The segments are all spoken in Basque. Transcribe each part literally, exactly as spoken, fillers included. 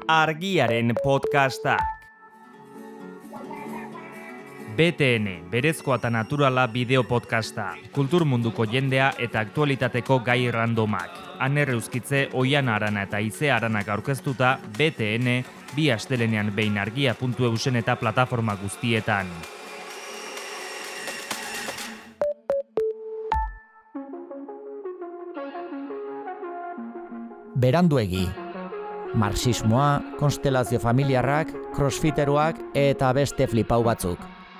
Argiaren podcastak. B T N, berezkoa eta naturala bideo podcasta, kultur munduko jendea eta aktualitateko gai randomak. Aner Euskitze, Oiana Arana eta Ize Aranak aurkeztuta, B T N, bi astelenean behin argia puntu eusen eta plataforma guztietan. Beranduegi. Marxismoa, konstelazio familiarrak, crossfiteroak eta beste flipau batzuk.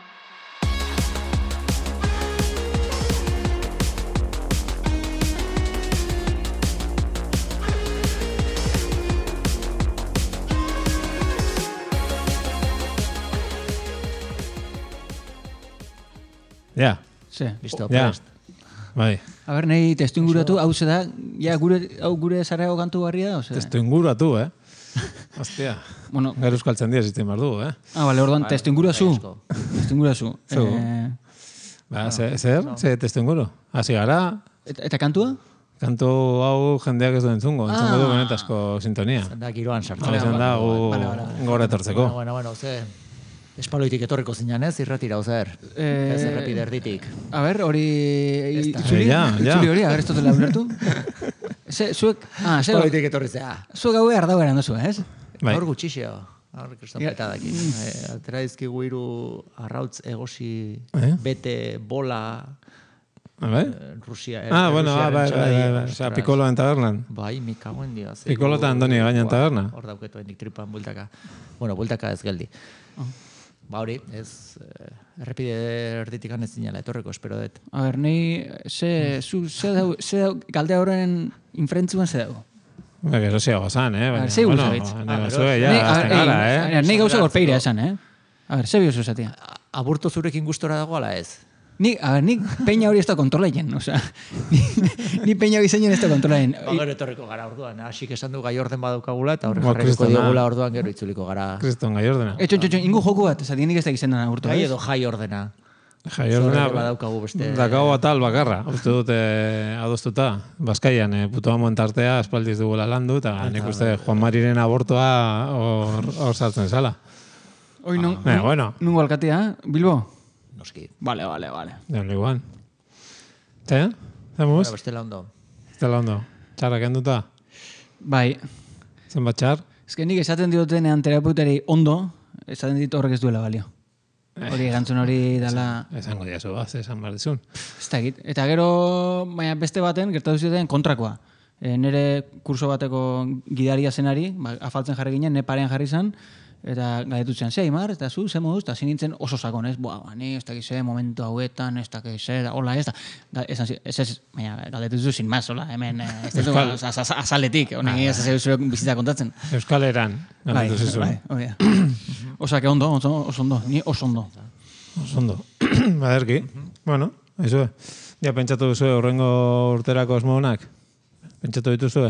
Ja. Sí. Listo, Ja. prest. Bai. A ber, nahi testu inguratu, hau ze da, ja, gure, hau gure zareo kantu barria da, ose? Testu inguratu, eh? Hostia. Bueno, Gero euskaltzen dira zitzen behar du, eh? ah, bale, orduan, testu ingurazu. Testu ingurazu. Zu. Eh, Ba, zer, zer? Zer testu inguru? Hasi gara, eta, eta kantua? kantu hau jendeak ez du entzungo, entzungo du benetazko sintonia. Da giroan sartzen. Hau izan da, gu Vale, vale, vale. gora etortzeko. Bueno, bueno, bueno, ze... Espaloitik etorriko zinan ez, irratira, zer. Eh, Ez errepide erditik. A ber, hori... Itzuli? Eh, ja, ja. Itzuli hori, a ber, ez dutela ulertu? Ze, zuek... Ah, ze... Espaloitik etorri zea. Zuek hau behar dagoeran duzu, ez? Bai. Hor gutxixeo. Hor kriston Ja. petadaki. Eh, Atera dizkigu hiru arrautz egosi, Eh? bete, bola, Ah, bai? eh, Rusia. Ah, bueno, ah, Rusiaren bai, bai, bai, txaladia, bai. Osea, ostras. Pikoloen tabernan. Bai, mi kagoen dia. ze- Piccolo eta Andoni gainan Buah, taberna. Hor dauketu hendik tripan bultaka. Bueno, bultaka ez geldi. Ba hori, ez eh, errepide erditik ez zinela, etorreko espero dut. A ber, nahi... Ze... Zu... Ze dau... Ze dau... Galde horren inferentzuan ze dago? Ba, gero ziago zan, eh? Baina, ze bueno, gauza bitz? nahi Ah, bazue, gero- ja, Nei- a azten ber, gara, ei, eh? a ber, Nahi gauza gorpeira esan, eh? A ber, ze biozu esatia? Aburto zurekin gustora dago ala ez? Ni, a ber, nik peña hori ez da kontrolaien, osea, ni, ni peña hori zeinen ez da kontrolaien. Ba, gero etorriko gara orduan, hasik esan du gai orden badaukagula, eta horre Ba, jarriko kristona. diogula orduan gero itzuliko gara. Kriston gai ordena. Etxon, txon, txon, ingu joku bat, esatik nik ez da gizendan agurtu, Gai ez? edo jai ordena. Jai ordena, Zorre badaukagu beste- dakau atal bakarra, uste dut eh, adostuta. Bazkaian, eh, puto amon tartea, espaldiz dugula landu, eta nik uste Juan Mariren abortoa hor hor sartzen zala. Hoi, non, Eh, bueno, nungo alkatea, Bilbo? Noski. Vale, vale, vale. deun liguan. Ze? Zemuz? Bueno, bestela ondo. Zela ondo. Txarrak enduta? Bai, Zenbat txar? ez que nik esaten diotenean terapeutari ondo, esaten dit horrek ez duela balio. Hori erantzun hori dala... Esango diazu bat, esan behar dizun. Ez da egit. Eta gero, baina beste baten, gertatu zuten kontrakoa. E, nere kurso bateko gidaria zenari, ba, afaltzen jarri ginen, ne parean jarri zen, eta galdetu zen, ze, Aimar, eta zu, ze moduz, eta zinintzen oso sakon, ez? Boa, ba, ni ez dakize, momentu hauetan, ez dakize, hola, ez da. Ga- Esan, zi- ez ez, baina galdetu zu sin más, hola, hemen, eh, ez dut, Euskal- az- az- azaletik, honek ez ez zure bizitza kontatzen. Euskal Eran, Bai, galdetu zizun. bai, hori da. Osea, que ondo, oso, oso ondo, ni oso ondo. Oso ondo. Baderki. Bueno, aizue. Ja, pentsatu duzue horrengo urterako osmonak? Pentsatu dituzue?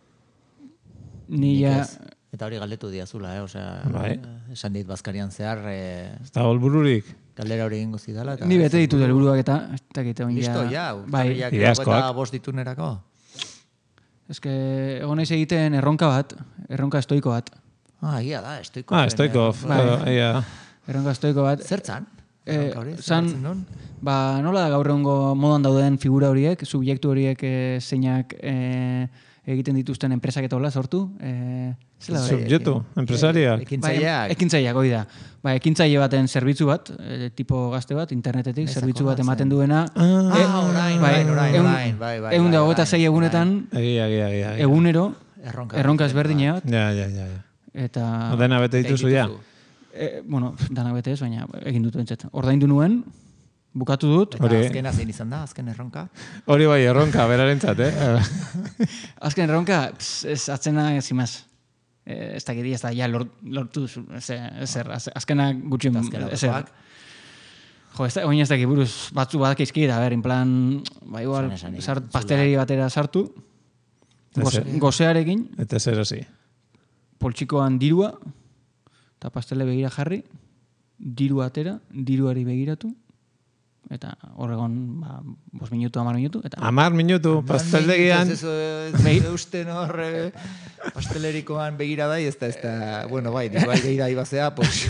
Ni ja... Eta hori galdetu diazula, eh? Osea, Bai. eh, esan dit Bazkarian zehar, eh, Ez da holbururik? galdera hori ingo zidala. Eta Ni bete ditut helburuak eta, ez dakit, oin Listo, ja, bai, urtarriak Ideazkoak. eta bost ditunerako. ez que egon naiz egiten erronka bat, erronka estoiko bat. Ah, ia da, estoiko. Ah, Stoikov. Bai. Ia. Erronka estoiko bat. Zertzan? Eh, Erronka hori, zan, zer hartzen duen? ba, nola da gaur egungo modan dauden figura horiek, subjektu horiek eh, zeinak eh, egiten dituzten enpresak eta hola sortu? Eh, zela da? Subjektu, empresariak. Ekintzaileak. Bai, ekintzaileak, hoi da. Ba, ekintzaile baten zerbitzu bat, eh, tipo gazte bat, internetetik, zerbitzu bat ematen duena. Ah, Eh, Ah, orain, bai, orain, orain, ehun- orain, bai, bai, ehun bai, eta hogeita orain, sei egunetan, Egia, egia, egia. egia. egunero, Erronka. erronka ezberdina bat, Ja, ja, ja. ja. eta... Dena bete dituzu ja. E, bueno, danak bete ez, baina egin dut entzet. Ordaindu nuen, bukatu dut. Eta Hori- azkena zein izan da, azken erronka. Hori bai, erronka, berarentzat, eh? Azken erronka, ps, ez atzena ezimaz. E, ez dakit, ez da, ja lort, lortu zu, ezer, ezer, az- azkena gutxi, Azken ezer. aurrekoak. Jo, ez da, oin ez dakit buruz, batzu badak izkit, a ber, in plan, ba igual, Esan, esan, sart, entzulea. pasteleri batera sartu, goze, Ezer. gozearekin, Eta zer hasi. poltsikoan dirua, eta pastele begira jarri, diru atera, diruari begiratu, eta horregon, ba, bos minutu, amar minutu, eta... Amar minutu, pasteldegian... Ez eusten hor pastelerikoan begira da, ez da, ez da, bueno, bai, bai, begira ibazea, pues...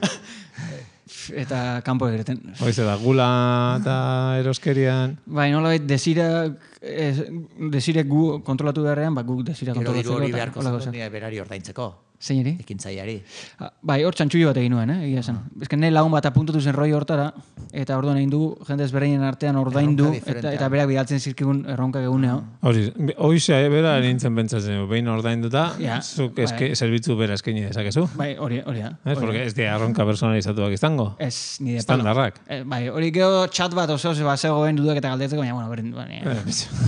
Eta kanpo egiten. Hoize da, gula eta eroskerian... Bai, nolabait, desirak, desirek gu kontrolatu beharrean, ba, guk desira Gero kontrolatzeko. diru hori beharko zen berari ordaintzeko. Zeineri? Ekintzaiari. Bai, hor txantxullo bat egin nuen, eh? Egia esan. Ez que ne lagun bat apuntatu zen roi hortara, eta orduan egin du, jende ezberdinen artean ordaindu, eta, eta berak bidaltzen zirkigun erronkak eguneo. Hori, hoize, bera nintzen pentsatzen, behin ordainduta, Ja, zuk eske, zerbitzu bera eskaini dezakezu. Bai, hori, hori da. Ez, porque ez dira erronka personalizatuak izango. Ez, nire palo. Estandarrak. Eh, bai, hori gero chat bat oso oso zegoen dudak eta galdetzeko, baina, bueno, beren, baina...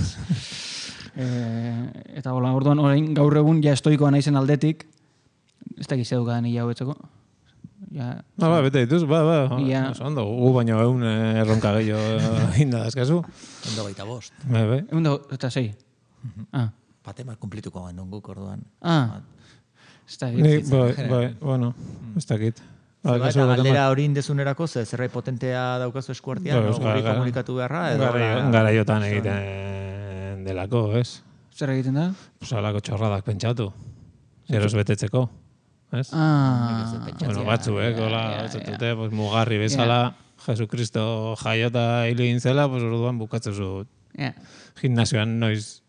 eh, eta hola, orduan, orain gaur egun ja estoikoa naizen aldetik, ez da gizia dukadan hila hobetzeko. Ja, ba, ba, bete dituz, ba, ba, Ia. oso ondo, gu baino egun eh, erronka gehiago inda dazkazu. Ondo gaita bost. Bai, bai. egun da, eta sei. Ah, Patemak kumplituko gendun guk orduan. ah. Ez da Ni, gizia. bai, bai, bueno, ez dakit. Ba, Ba, kasu eta bat galdera hori indezunerako, ze zerbait potentea daukazu eskuartean, Ba, no? gara- Hori gara- komunikatu beharra, edo... Garaio- hola- Garaiotan egiten delako, ez? Zer egiten da? Pues alako txorradak pentsatu. Geroz betetzeko, ez? Ah, Bueno, batzuek, hola, batzatute, pues, mugarri bezala, Jesukristo jaiota hil egin zela, pues, orduan bukatzen zu ja. gimnasioan noiz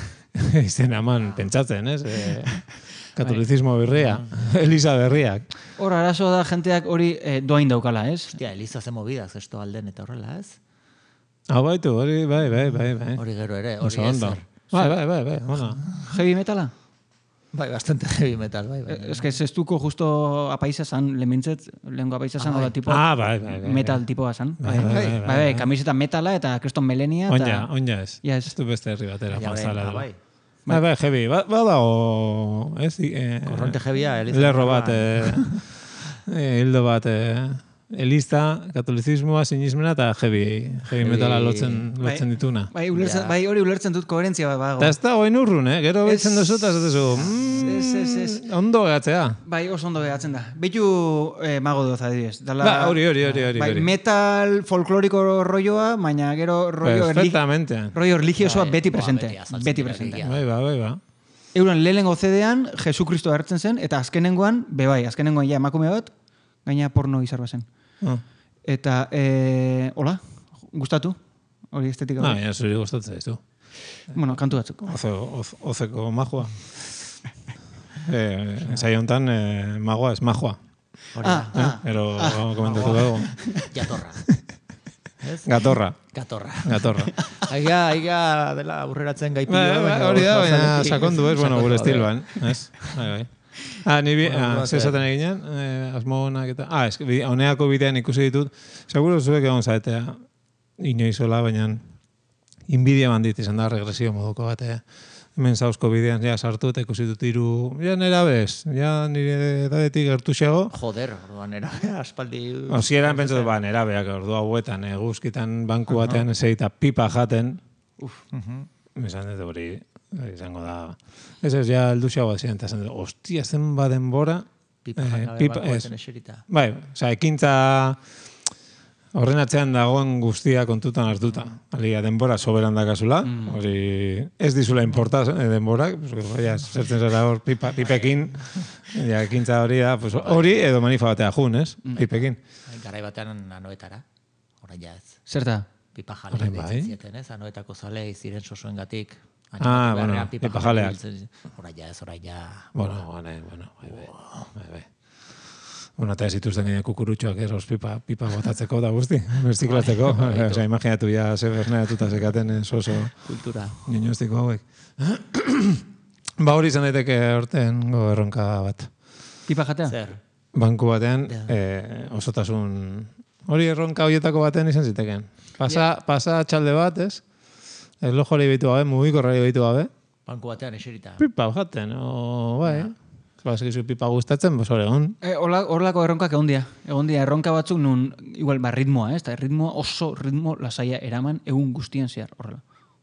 izen eman pentsatzen, ez? E, katolizismo berria, Elisa berriak. Hor, arazo da jenteak hori eh, doain daukala, ez? Hostia, Eliza ze movidas, esto alden eta horrela, ez? Hau baitu, hori, bai, bai, bai, bai. Hori gero ere, hori Oso ondo. ezer. Bai, bai, bai, bai, ona. Heavy metala? Bai, bastante heavy metal, bai, bai. Ez que zestuko justo apaisa zan, lemintzet, lehenko apaisa zan, Ah, hola bai. tipo Ah, bai, bai, bai. metal tipoa zan. Bai, bai, bai, bai, bai, kamiseta metala eta kriston melenia. Onja, Eta... onja ez. Ja, ez. Ez du beste herri batera, Ja, pasala ah, edo. bai. Bai, bai, heavy. Ba, badago, ez? Eh, Korronte heavya, Eliza. Lerro bat, eh, eh, hildo bat, eh, Eliza, katolizismoa, sinismena eta heavy, heavy metala lotzen, lotzen dituna. Bai, ulertzen, Ja. bai, hori ulertzen dut koherentzia bat bago. Eta ez da hoen urrun, eh? Gero Ez- behitzen duzu eta zatezu, mm, Ez, ez, ez. ondo gehatzea. Bai, oso ondo behatzen da. Behitu eh, mago doz adibidez. Dala, Ba, hori, hori, hori, hori. Bai, hori. metal folkloriko rolloa, baina gero rollo, erli, Perfectamente. rollo religiosoa Bai, beti ba, presente. beti azaltzen Beti dira presente. religia. Bai, ba, bai, ba. Euren lehenengo zedean Jesukristo hartzen zen, eta azkenengoan, be bai, azkenengoan ja emakume bat, gaina porno izar bazen. Ah. Eta, e, hola, gustatu? Hori estetika. Ah, hori. baina zuri gustatzen dizu. Bueno, kantu batzuk. Oze, oz, ozeko majua. eh, Zai honetan, eh, magoa ez majua. Ah, ah, Ero komentatu dugu. Jatorra. Gatorra, Gatorra. gatorra. Aiga, aiga dela aurreratzen gaipio. Ba, ba, hori da, baina sakondu ez, bueno, gure estiloan. Ez? Bai, bai. Ah, ni bi, ah, zezaten eginen, eh, asmo honak eta... Ah, ez, bi- honeako bidean ikusi ditut. Seguro zuek egon zaetea, inoizola, baina inbidia bandit izan da regresio moduko bat, eh. Hemen zauzko bidean ja sartu eta ikusi dut hiru, ja nera bez, ja nire edadetik gertuxeago. Joder, orduan era, aspaldi... Osieran pentsatu, ba, nera beak ordu hauetan, eh, guzkitan banku batean ez eta pipa jaten. Uf. Esan dut hori, izango da. Ez ez, ja elduxago ziren, eta esan dut, ostia, zen badenbora. Pipa eh, jana pipa- berbakoa ez. zen eserita. Bai, osea, ekintza horren atzean dagoen guztia kontutan hartuta. Alia, denbora soberan dakazula, hori ez dizula importa eh, denborak, pues, ja, zertzen zara hor pipa, pipekin, ja, ekintza hori da, pues, hori edo manifa batea jun, ez? Pipekin. Garai batean anoetara, orain ja ez. zerta? Pipa jale Orain deitzen bai. zieten, ez? Anoetako zale ziren sosoengatik. Ah, bueno, pipa jaleak. Orain ja ez, orain ja... Bueno, bueno, bueno, bai, bai, bai, bai. Bueno, eta ez zituzten gine kukurutxoak eros pipa, pipa botatzeko da guzti, berziklatzeko. Osea, imaginatu ja ze berneratuta zekaten ez oso Kultura. niñostiko hauek. Ba hori izan daiteke horten erronka bat. Pipa jatea? Zer? Banku batean Ja. eh, osotasun... Hori erronka horietako batean izan ziteken. Pasa, pasa txalde bat, ez? Erlojori behitu gabe, mugikorrari behitu gabe. Banku batean eserita. Pipa jaten, o, bai. Baskizu pipa gustatzen, bos hori egon. E, horla- horlako erronkak egon dira. Egon dira erronka batzuk nun, igual, ba, ritmoa, ez? Eta ritmoa oso ritmo lasaia eraman egun guztien zehar, horrela.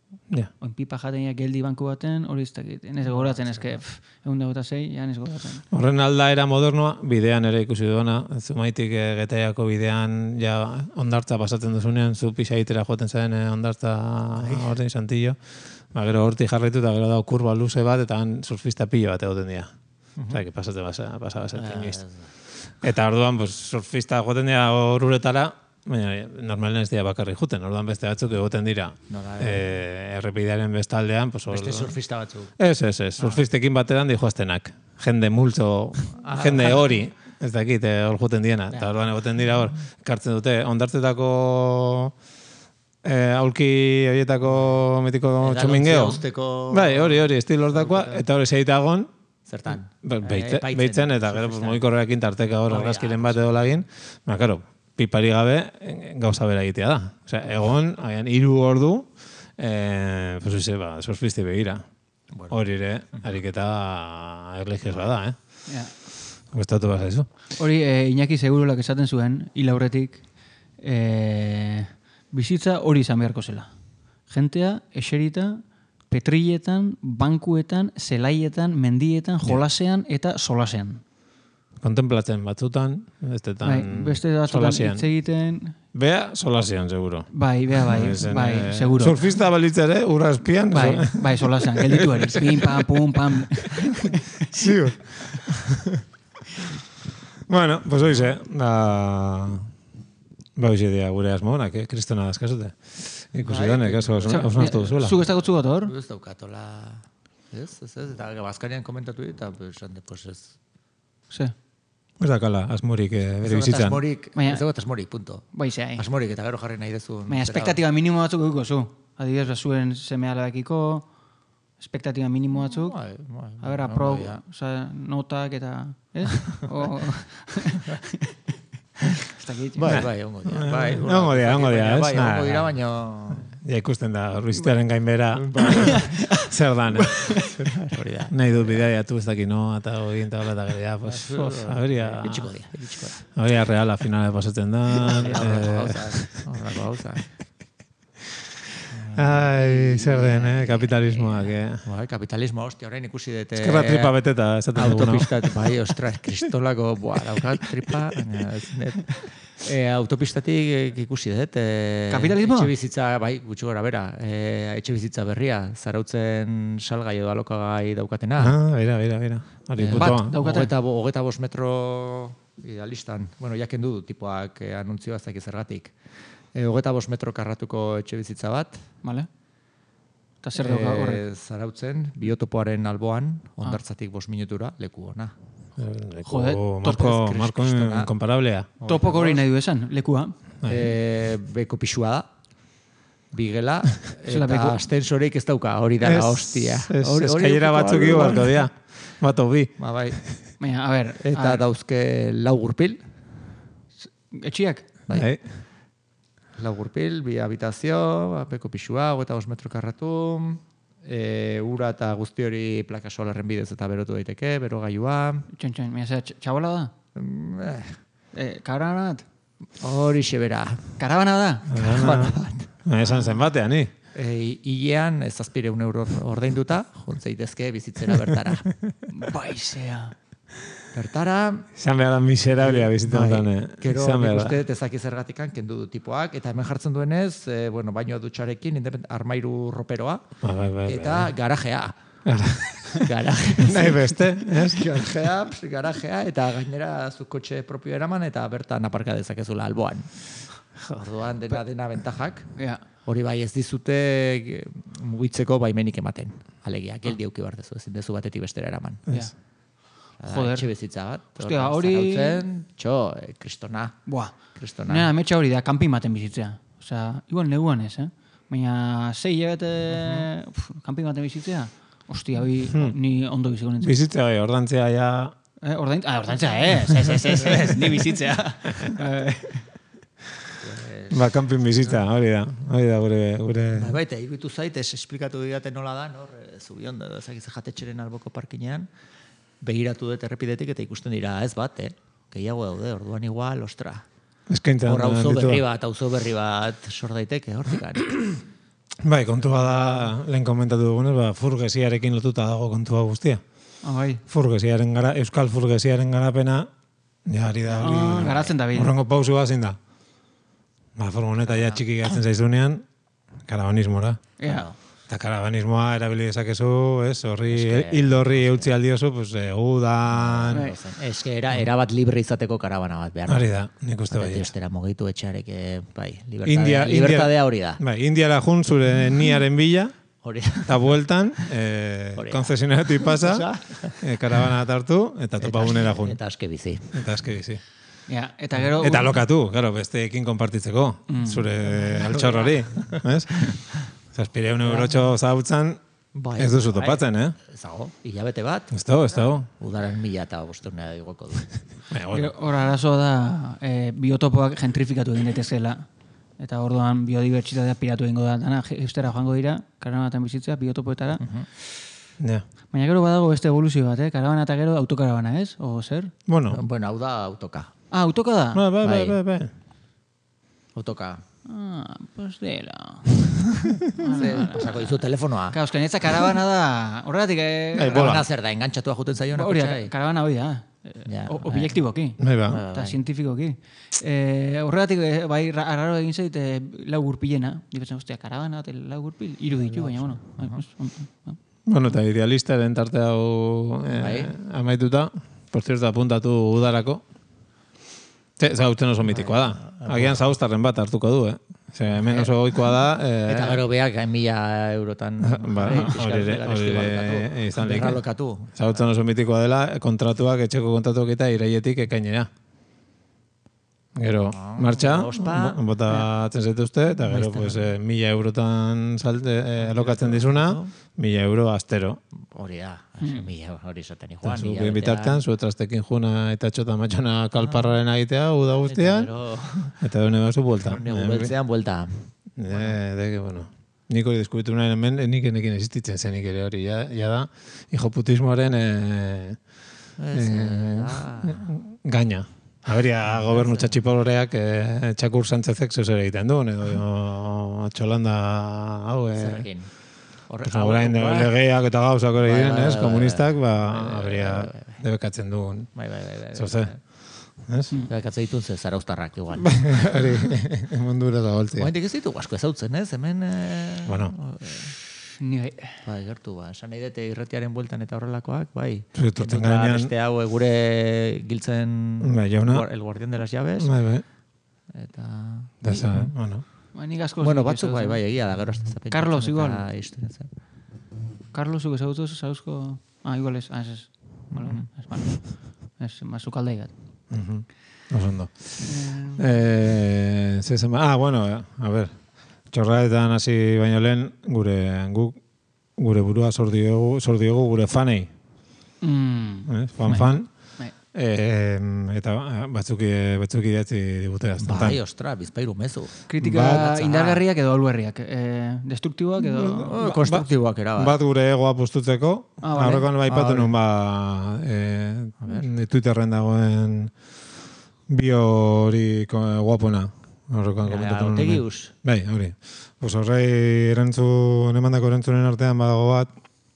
Ja. Oin pipa jaten geldi banku baten, hori ez dakit. Ez goratzen, eske, egun dago eta zei, ja, ez goratzen. Horren aldaera modernoa, bidean ere ikusi duena, zumaitik e, Getaiako bidean ja ondartza pasatzen duzunean, zu pixa egitera joaten zaren e, ondartza horrein santillo, ba, gero horti jarraitu eta gero dago kurba luze bat, eta han surfista pillo bat egoten dira. Osea, que pasatzen basa, pasaba zer inoiz. Eta orduan, pues, surfista joaten dira hor uretara, baina normalen ez dira bakarri juten, orduan beste batzuk egoten dira. Eh, errepidearen bestaldean, pues, beste surfista batzuk. Ez, ez, ez. Surfistekin bateran dijoaztenak. Jende multzo, jende hori, ez dakit, hor juten diena. Eta orduan egoten dira hor, kartzen dute, ondartzetako eh, aulki horietako mitiko txomingeo. Bai, hori, hori, estil hortakoa, eta hori zeitagon, zertan? Beitzen, eta gero mogikorrekin tarteka hor argazkiren bat edo lagin. Ba, karo, pipari gabe gauza bera egitea da. Osea, egon, haian, hiru ordu, eh, pues oize, ba, surfisti begira. Hori ere, ariketa erligiosoa da, eh? Ja. Gustatu bat zaizu. Hori, eh, Iñaki Segurolak esaten zuen, hil aurretik, eh, bizitza hori izan beharko zela. Jentea, eserita, petrilletan, bankuetan, zelaietan, mendietan, jolasean eta solasean. Kontemplatzen batzutan, bestetan bai, beste batzutan hitz egiten. Bea, solasean, seguro. Bai, bea, bai, Ezen, bai, eh, seguro. Surfista balitza ere, ura espian. Bai, bai, solasean, gelditu eri. Pim, pam, pum, pam. Ziur. Bueno, pues oize, da... Ba, oize dia, gure asmonak, eh? Kristona dazkazute. Ikusi danek, eso, osnartu duzuela. Zuk ez dakotzu gator? Ez daukatola... Ez, ez, ez, eta Baskarian komentatu dit, eta pues ez... Ze? Ez dakala, asmorik bere bizitzan. Ez dagoet asmorik, punto. Bai, ze, hai. Asmorik, eta gero jarri nahi dezu. Baina, espektatiba minimo batzuk dugu zu. Adibidez, zuen seme alabekiko, espektatiba minimo batzuk. Bai, bai. A ber, apro, notak eta... Ez? Bai, bai, ongo dira. Bai, ongo dira, ongo dira. Bai, ongo dira, baina... Ja, ikusten da, ruizitearen gainbera. Zer dan, eh? Nahi dut bidea tu ez daki no, eta hori eta hola eta gero, ja, pues, aberia... Bitxiko dira, bitxiko dira. Aberia reala finale pasatzen da. Horrako gauza. Ai, zer den, eh? Kapitalismoak, eh? Bai, kapitalismoa, hostia, orain ikusi dute... Eskerra tripa beteta, esaten dugu, no? Autopistat, bai, ostras, kristolako, buah, daukat tripa, e, autopistatik ikusi dut. E, Kapitalismoa? Etxe bizitza, bai, gutxi gora bera, e, etxe bizitza berria, zarautzen salgai edo alokagai daukatena. Ah, bera, bera, bera. Hori, Bat, daukate. Hogeta bost metro idealistan, bueno, jaken du tipoak e, anuntzioa ez dakit zergatik. Hogeta bost metro karratuko etxe bizitza bat. Vale. Eta zer dauka horre? E, zarautzen, biotopoaren alboan, ondartzatik bost minutura, leku ona. Jode, Marko, Marko inkomparablea. Topoko hori nahi du esan, lekua. E, beko pixua da, bigela, eta astensoreik ez dauka, hori dara, hostia. Eskailera batzuk igo barko dia, bat hobi. Ba, bai. Baina, a ber. Eta dauzke lau gurpil. Etxiak? Bai. Lau gurpil, bi habitazio, beko pixua, hogeita bost metro karratu, E, ura eta guzti hori plaka solarren bidez eta berotu daiteke, bero gailua. Txon, txon, mira, zera, txabola da? Eh. Eh, karabana bat? Hori xebera. Karabana da? Karabana bat. Esan zen batean, ni? E, Ilean, ez azpire un euro ordainduta, jontzeitezke bizitzera bertara. Baizea. Bertara... Izan behar da miserablea bizitzen bai, dut. Gero, nik uste, ezaki zergatikan, kendu du tipoak, eta hemen jartzen duenez, e, bueno, bainoa dutxarekin, armairu roperoa, ba, bai, bai, eta bai. garajea. Garajea. Nahi beste, ez? Garajea, garajea, eta gainera zu kotxe propio eraman, eta bertan aparka dezakezula alboan. Orduan, dena dena bentajak. Ja. Hori bai ez dizute mugitzeko baimenik ematen. Alegia, geldi auki behar dezu, ezin dezu batetik bestera eraman. Ja. Joder. Etxe bizitza bat. Ostia, hori... Zarautzen, txo, eh, kristona. Buah. Kristona. Nena, ametsa hori da, kanpin baten bizitzea. Osea, igual neguan ez, eh? Baina, sei hilabete uh-huh. kanpin baten bizitzea. Ostia, hori hmm. ni ondo biziko nintzen. Bizitzea hori, ordantzea ja... Eh, ordain... Ah, ordantzea, eh? Ez, ez, ez, ez, ni bizitzea. Ba, kanpin bizitza, hori da. Hori da, gure... gure... Ba, baita, iruditu zait, ez esplikatu didate nola da, nor, zubion, ezagiz jatetxeren alboko parkinean, begiratu dut errepidetik eta ikusten dira, ez bat, eh? Gehiago daude, orduan igual, ostra. Eskaintzen. Hor auzo berri bat, auzo berri bat sor daiteke, hortikan. Bai, kontua da, lehen komentatu dugunez, ba, furgesiarekin lotuta dago kontua guztia. Ah, bai. Furgesiaren gara, euskal furgesiaren garapena, ja, ari da, hori, Ah, garatzen da bil. horrengo pausua zein da. Ba, furgoneta ja txiki gatzen zaizunean, karabanismora. Ja. Eta karabanismoa erabili dezakezu, ez, horri, hildo horri eutzi aldiozu, pues, eh, udan... Ez que era, erabat libre izateko karabana bat behar. Ari da, nik uste bai. Estera mugitu etxearek, bai, libertadea, India, libertadea hori da. Bai, Indiara jun zure niaren bila, Hori da. eta bueltan, eh, konzesionatu pasa, eh, karabana hartu, eta topagunera jun. Eta aske bizi. Eta aske bizi. Ja, eta gero... Eta lokatu, claro, besteekin konpartitzeko, zure altxorrori, ez? Zazpireun eurotxo zautzen, Bai, ez duzu bai. topatzen, eh? Ez dago, hilabete bat, Ez dago, ez dago. udaran mila eta bostunea digoko du. Baina, bueno, Gero, hor arazoa da e, biotopoak gentrifikatu egin daitezela. Eta orduan biodibertsitatea piratu egingo da. Dana, eustera joango dira, karabanaten bizitzea, biotopoetara. ja. Baina gero badago beste evoluzio bat, eh? Karabana eta gero autokarabana, ez? O zer? Bueno, Bueno, hau da autoka. Ah, autoka da? bai, bai, bai, Bai. bai, bai. Autoka. Ah, pues dela. Ze, pasako dizu telefonoa. Ka, euskal netza karabana da... Horregatik, eh? Bai, bola. Karabana zer da, engantzatu juten zaiona Hori, kotxai. karabana hori da. Ja, O- Objektiboki. Bai, ba. Eta zientifikoki. Eh, horregatik, eh, bai, ra- arraro egin zait, eh, lau gurpilena. Dibetzen, ostia, karabana bat, lau gurpil, hiru ditu, baina, bueno. bai, pues, on- on- Bueno, eta idealistaren tarte hau eh, Bai. amaituta, por cierto, apuntatu udarako. Ze, zautzen oso mitikoa da. Agian zauztarren bat hartuko du, eh? Ze, hemen oso goikoa da... Eh, Eta gero beak mila eurotan Ba, eh, pixka hori ere- bat hori ere alokatu. izan leke. Berralokatu. Zautzen oso mitikoa dela, kontratuak, etxeko kontratuak eta iraietik ekainera. Gero, martxa, ospa. bo- botatzen zaituzte, eta gero, pues, eh, mila eurotan salte, eh, alokatzen dizuna, mila euro astero. Hori da, mila hori esaten Eta joan. zu mila bien bitartean, zu trastekin juna eta txota matxona kalparraren egitea, uda guztian, eta dune bazu buelta. Negubeltzean buelta. Eh, de que, bueno, nik hori deskubritu nahi hemen, nik enekin existitzen zen, nik ere hori, ja, ja da, hijoputismoaren eh, Ez, eh, da. gaina. Aberia, gobernu txatxipoloreak eh, Txakur Sánchezek zer egiten duen, edo atxolanda hau, eh, Zerrekin. Horre- pues, orain hau- bai. legeak eta gauzak hori Bai, diren, bai, ez, bai, komunistak, bai, ba, bai, bai, aberia bai, bai, bai. debekatzen duen. Bai, bai, bai, bai. Zoze, ez? Bekatze ditun ze zaraustarrak igual. Hori, mundura zabaltzia. Oaindik ez ditu asko ezautzen, ez? Hemen... eh, Bueno, Ni bai. Bai, gertu, ba. Esan nahi dute irretiaren bueltan eta horrelakoak, bai. Zu etortzen Eta garenean- beste hau eh, gure giltzen... Bai, jauna. guar- El guardián de las llaves. bai, bai. Eta... Da, za, eh, bueno. Ba, nik asko... Bueno, zuk batzuk bai, ezagutzen. bai, egia da, gero azte zapen. Carlos, igual. Historiatzen. Carlos, zuk ezagutu zauzko... Ah, igual ez. Ah, ez, ez. Bueno, ez, bueno. Ez, ma, zukaldei bat. Mhm. Oso ondo. Eh, ze zen, ah, bueno, eh, a ver. Txorraetan hasi baino lehen, gure guk gure burua zor diogu, zor diogu gure fanei, Mm. eh? Fan fan. Bai. Eh, eta batzuk batzuk idatzi digute azten. Bai, ostra, bizpairu mezu. Kritika Bat- indargarriak edo aluerriak. Eh, destruktiboak edo... Oh, konstruktiboak era, Bat gure egoa postutzeko, Ah, vale. aurrekoan baipatu Ah, nun ba, eh, Twitterren dagoen bio hori ko- guapona. Aurrekoan komentatu nun. Otegius. Bai, hori. Pues horrei erantzun, emandako erantzunen artean badago bat,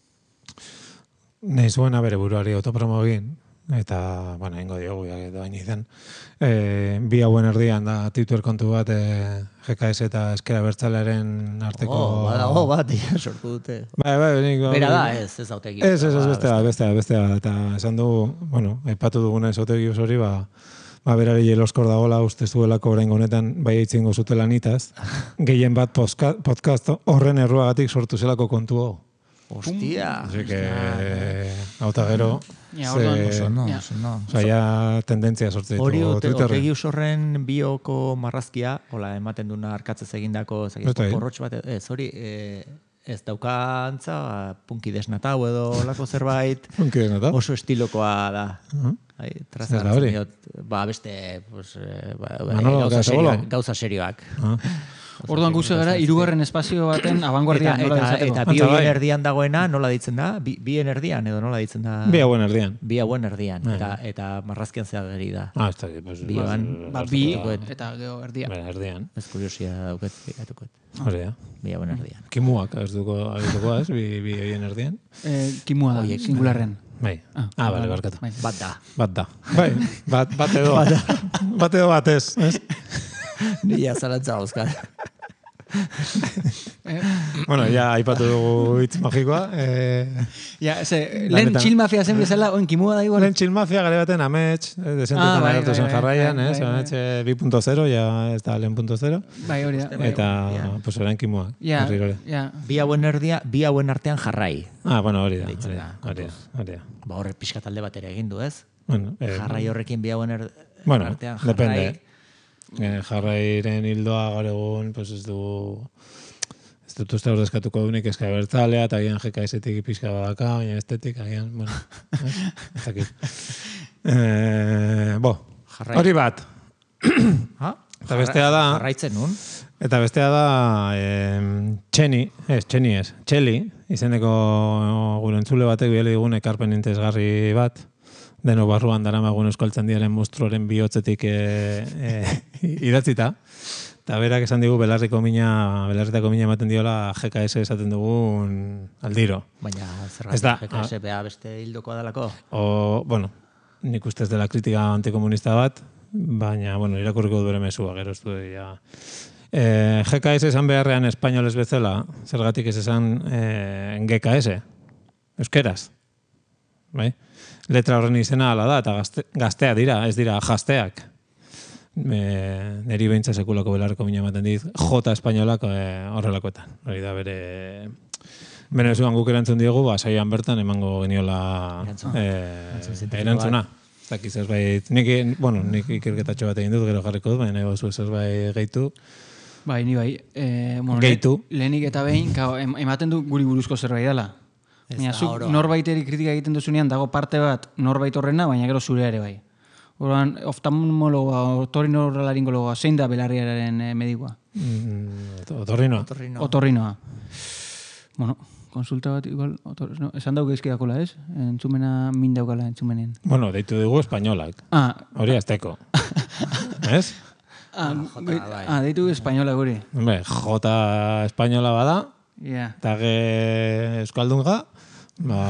nahi zuena bere buruari autopromo egin, eta, bueno, ingo diogu, ja, eta baina izan. E, bi hauen erdian da Twitter kontu bat, e, G K S eta Eskera Bertzalearen arteko... Oh, badago bat, ja, sortu dute. Bai, bai, nik... Bera da, ez, ez Otegius. Ez, ez, ez, Ba, bestea, bestea, bestea, eta esan du, bueno, aipatu dugunez Otegius hori, ba, ba berari jeloskor dagoela uste zuelako oraingo honetan bai eitzingo zutela nitaz, gehien bat postka, podcast horren erruagatik sortu zelako kontu hau. Hostia. Así que, hauta gero, Ja, orduan, Oso, no, Ja. oso, no. Osa, ja tendentzia sortze ditu Hori ote, Twitterren. Otegius horren bioko marrazkia, hola, ematen duna arkatzez egindako, Ez da, eh? porrotx bat, ez, hori, eh, ez dauka antza, punki desnatau edo olako zerbait, Punki denota. oso estilokoa da. Bai, traza Zer da hori? hartzen diot, ba, beste, pues, eh, ba, ba, Manolo gauza, Casabolo? serioak, gauza serioak. Ah. Orduan guzu gara, hirugarren espazio baten abanguardian eta, nola eta, izateko. eta bi horien erdian dagoena nola ditzen da? Bi, bien erdian edo nola ditzen da? Bi hauen erdian. Bi hauen erdian. Eta, eta marrazkian zea geri da. Ah, ez da, pues, Bioan. Ba, bi eta gero erdia. Bera, erdian. Ez kuriosia dauket, bigatuko. Hori da. Bi hauen erdian. Kimuak, ez duko, abituko, ez, bi, bi horien erdian. Eh, kimua da, singularren. Bai. Ah, ah bale, barkatu. Bai. Bat da. Bat da. Bai, bat, bat edo. Bat edo bat ez, ez? Nia zalantza Oskar. Bueno, ja, aipatu dugu hitz magikoa. Eh, ja, ze, lehen chill mafia zen bezala, oen kimua da igual. Lehen chill mafia gare baten amets, desentetan ah, bai, agertu zen bai, jarraian, bai, ez? bai, Amets bi punto zero, ja ez da lehen punto zero. Bai, hori da. Eta, pues, orain kimua. Ja, ja. Bi hauen erdia, bi hauen artean jarrai. Ah, bueno, hori da. Deitzen Hori da, da, hori da, hori da. Ba, horrek pixka talde bat ere egin du, ez? Bueno, eh, Jarrai horrekin bi hauen er, bueno, artean jarrai. depende. Eh, jarrairen hildoa gaur egun, pues ez du... Ez dut uste ordezkatuko dunik eska bertzalea, eta agian G K S-etik pixka badaka, baina estetik, agian, bueno, ez dakit. Eh, bo, Jarrai. hori bat. Ha? Eta bestea da... Jarraitzen nun. Eta bestea da eh, Txeni, ez, Txeni ez, Txeli, izeneko gure entzule batek bihele digun ekarpen interesgarri bat, deno barruan daramagun euskaltzandiaren monstruoren bihotzetik e, e, idatzita. Eta berak esan digu belarriko mina, belarritako mina ematen diola G K S esaten dugun aldiro. Baina Ez da, zergatik G K S bea beste hildokoa dalako. O, bueno, nik ustez dela kritika antikomunista bat, baina, bueno, irakurriko du bere mesua, gero ez du ja... Eh, G K S esan beharrean espainoles bezala, zergatik ez esan eh, G K S, euskeraz. Bai? Letra horren izena ala da, eta gazte, gaztea dira, ez dira jasteak. E, neri behintza sekulako belarreko mina ematen dit, J espainolak e, horrelakoetan. Hori da bere... Bene zuan guk erantzun diogu, ba, saian bertan emango geniola e, erantzuna. Zakiz zerbait, nik, bueno, nik ikerketatxo bat egin dut, gero jarriko dut, baina nahi gozu zerbait gehitu. Bai, ni bai. E, bueno, gehitu. Lehenik eta behin, kao, ematen du guri buruzko zerbait dela. Baina zuk norbaiteri kritika egiten duzunean dago parte bat norbait horrena, baina gero zure ere bai. Horan, oftalmologoa, otorinolaringologoa, zein da belarriaren eh, medikoa? Mm, otorrinoa. Otorrinoa. Bueno, konsulta bat igual, otor, no, esan dauk eizkidakola ez? Entzumena min daukala entzumenen. Bueno, deitu dugu espainolak. Ah. Hori azteko. Ez? Ah, J, bai. ah, deitu espainola guri. Hombre, J espainola bada, yeah. Eta ge euskaldunga, ba...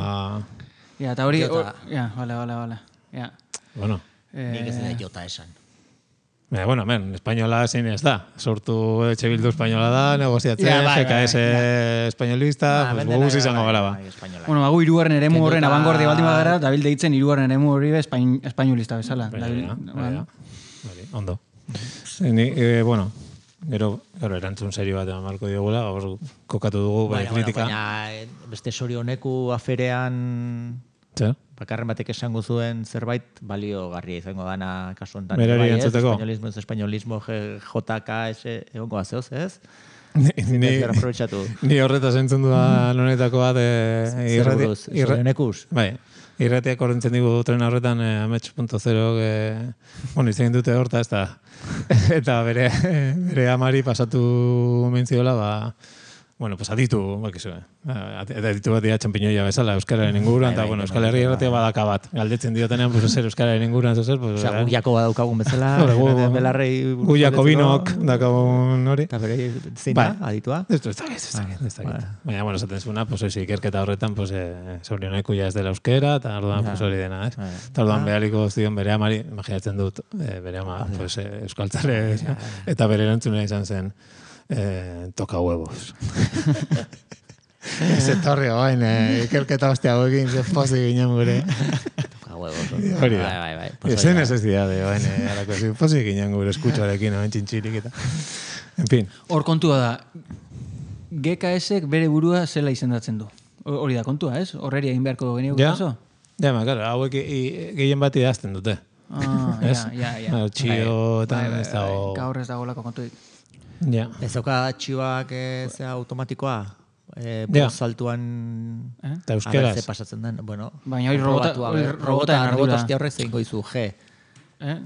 Ja, eta hori... Ja, bale, bale, bale. Ja. Bueno. Eh, Nik ez da jota esan. Baina, bueno, men, espainola zein ez da. Sortu etxe bildu espainola da, negoziatzen, ja, bai, G K S bai, espainolista, ba, pues guguz izango gara ba. Bueno, bagu irugarren eremu horren abanguardia baldin bagara, dabil deitzen irugarren eremu hori espain, espainolista bezala. Baina, baina, ondo. Ni, eh, bueno, gero, gero erantzun serio bat eman marko diogula, gaur kokatu dugu bai, kritika. Baina, beste sorioneku aferean... Zer? Bakarren batek esango zuen zerbait balio garria izango dana kasu honetan. Berari entzuteko. Espainolismo, ez espainolismo, J K S, egongo azeoz, ez? Ni, ni, ni horretaz entzun duan honetako bat irrati... Sorionekuz? Bai. Irratiak horrentzen digu tren horretan eh, amets punto zero, eh, bueno, izan dute horta, ez da. Eta bere, bere amari pasatu mentziola, ba, bueno, pues aditu, bakizu, eta aditu bat dira txampiñoia bezala, Euskararen inguruan, eta, bueno, Euskal Herria irratia badaka bat. Galdetzen diotenean, pues, zer Euskararen inguruan, zer, pues... Osea, gu jako badaukagun bezala, belarrei... Gu jako binok, dakagun hori. Eta bere, zein da, aditua? Ez da, ez da, ez da. Baina, bueno, esaten zuena, pues, oizu, ikerketa horretan, pues, zaurioneku ja ez dela euskera, eta orduan, pues, hori dena, ez? Eta orduan, behariko zion bere amari, imaginatzen dut, bere ama, pues, euskaltzare, eta bere erantzuna izan zen, Eh, toca huevos. Ez etorri bain, eh, ikerketa hostia hauekin, ze pozik ginen gure. Toca huevos. Hori da. Bai, bai, bai. Ese necesidade, bain, alako zi, pozik ginen gure eskutxoarekin, hain txintxirik eta. En fin. Hor kontua da, G K S-ek bere burua zela izendatzen du. Hori da kontua, ez? Horreri egin beharko genio gutazo? Ja, ma, claro, hauek gehien bat idazten dute. Ah, ja, ja, ja. Txio eta ez dago... Gaur ez dago lako kontuik. Ja. Ez oka txioak zea automatikoa? Eh, yeah. Saltuan eh? Eta euskeraz. Ze pasatzen den, bueno. Baina hori robota, robota ardura. Robota hostia horrek zein goizu, G. Eh?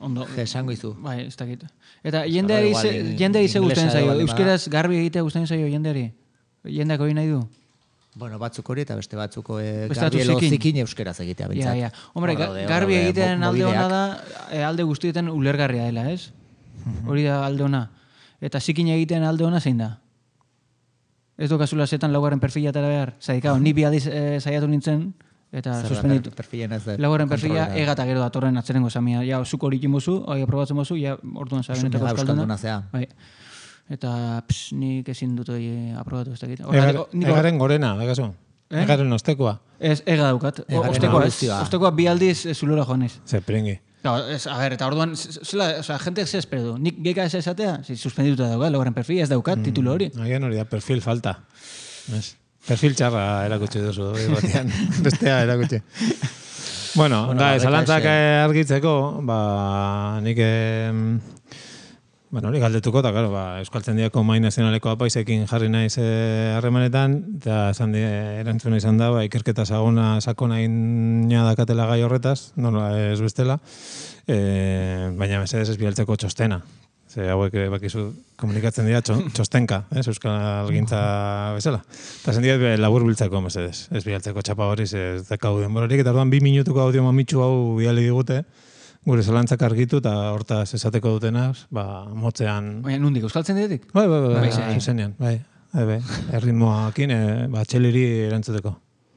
ondo. Esango izu. Bai, ez dakit. Eta jendeari jendeari ze gustatzen zaio, euskeraz garbi egitea gustatzen zaio jendeari. Jendeak hori nahi du. Bueno, batzuk hori eta beste batzuk eh, garbi elo zikin euskeraz egitea bintzat. Ja, ja. Hombre, garbi egitean alde ona da, alde guztietan ulergarria dela, ez? Hori da alde ona. Eta zikin egitean alde ona zein da? Ez du kasula zetan laugarren perfilatara behar. Zaikao, ni bi aldiz saiatu nintzen, eta suspenditu. Laugarren perfila ega eta gero datorren atzerengo zamia. Ja, zuk hori ikimozu, hori aprobatzen mozu, ja, orduan zabenetako euskalduna. Bai. Eta, ps, nik ezin dut hori aprobatu ez dakit. Egaren gorena, da kasu? Egaren ostekoa? Ez, ega daukat. Ostekoa, ostekoa bi aldiz zulora joanez. Ze pringi. No, es, a ver, eta orduan, zela, o sea, gente se espero du. Nik geka ez esatea, si suspendituta dauka, laugarren perfil, ez daukat, mm, titulo hori. Agian hori da, perfil falta. ¿Ves? Perfil txarra erakutsi duzu, batean. Bestea erakutsi. Bueno, bueno da, esalantzak argitzeko, ba, nik... Eh, Bueno, hori galdetuko, eta, claro, ba, Euskaltzaindiako Mahai Nazionaleko apaizekin jarri naiz harremanetan, eta esan erantzuna izan da, ba, ikerketa sagona sakona ina dakatela gai horretaz, nola ez bestela, e, baina mesedez ez bialtzeko txostena. Ze hauek bakizu komunikatzen dira txostenka, ez, Euskalgintza bezala. Eta zen dira labur biltzeko mesedez, ez bialtzeko txapa hori, ez dekau denborarik, eta orduan bi minutuko audio mamitsu hau biali digute, gure zalantzak argitu eta hortaz esateko dutenaz, ba, motzean... Baina, nundik, euskaltzen diretik? Bai, bai, bai, bai, zuzenean, bai, bai, bai, erritmoakin, ba, txeliri erantzuteko.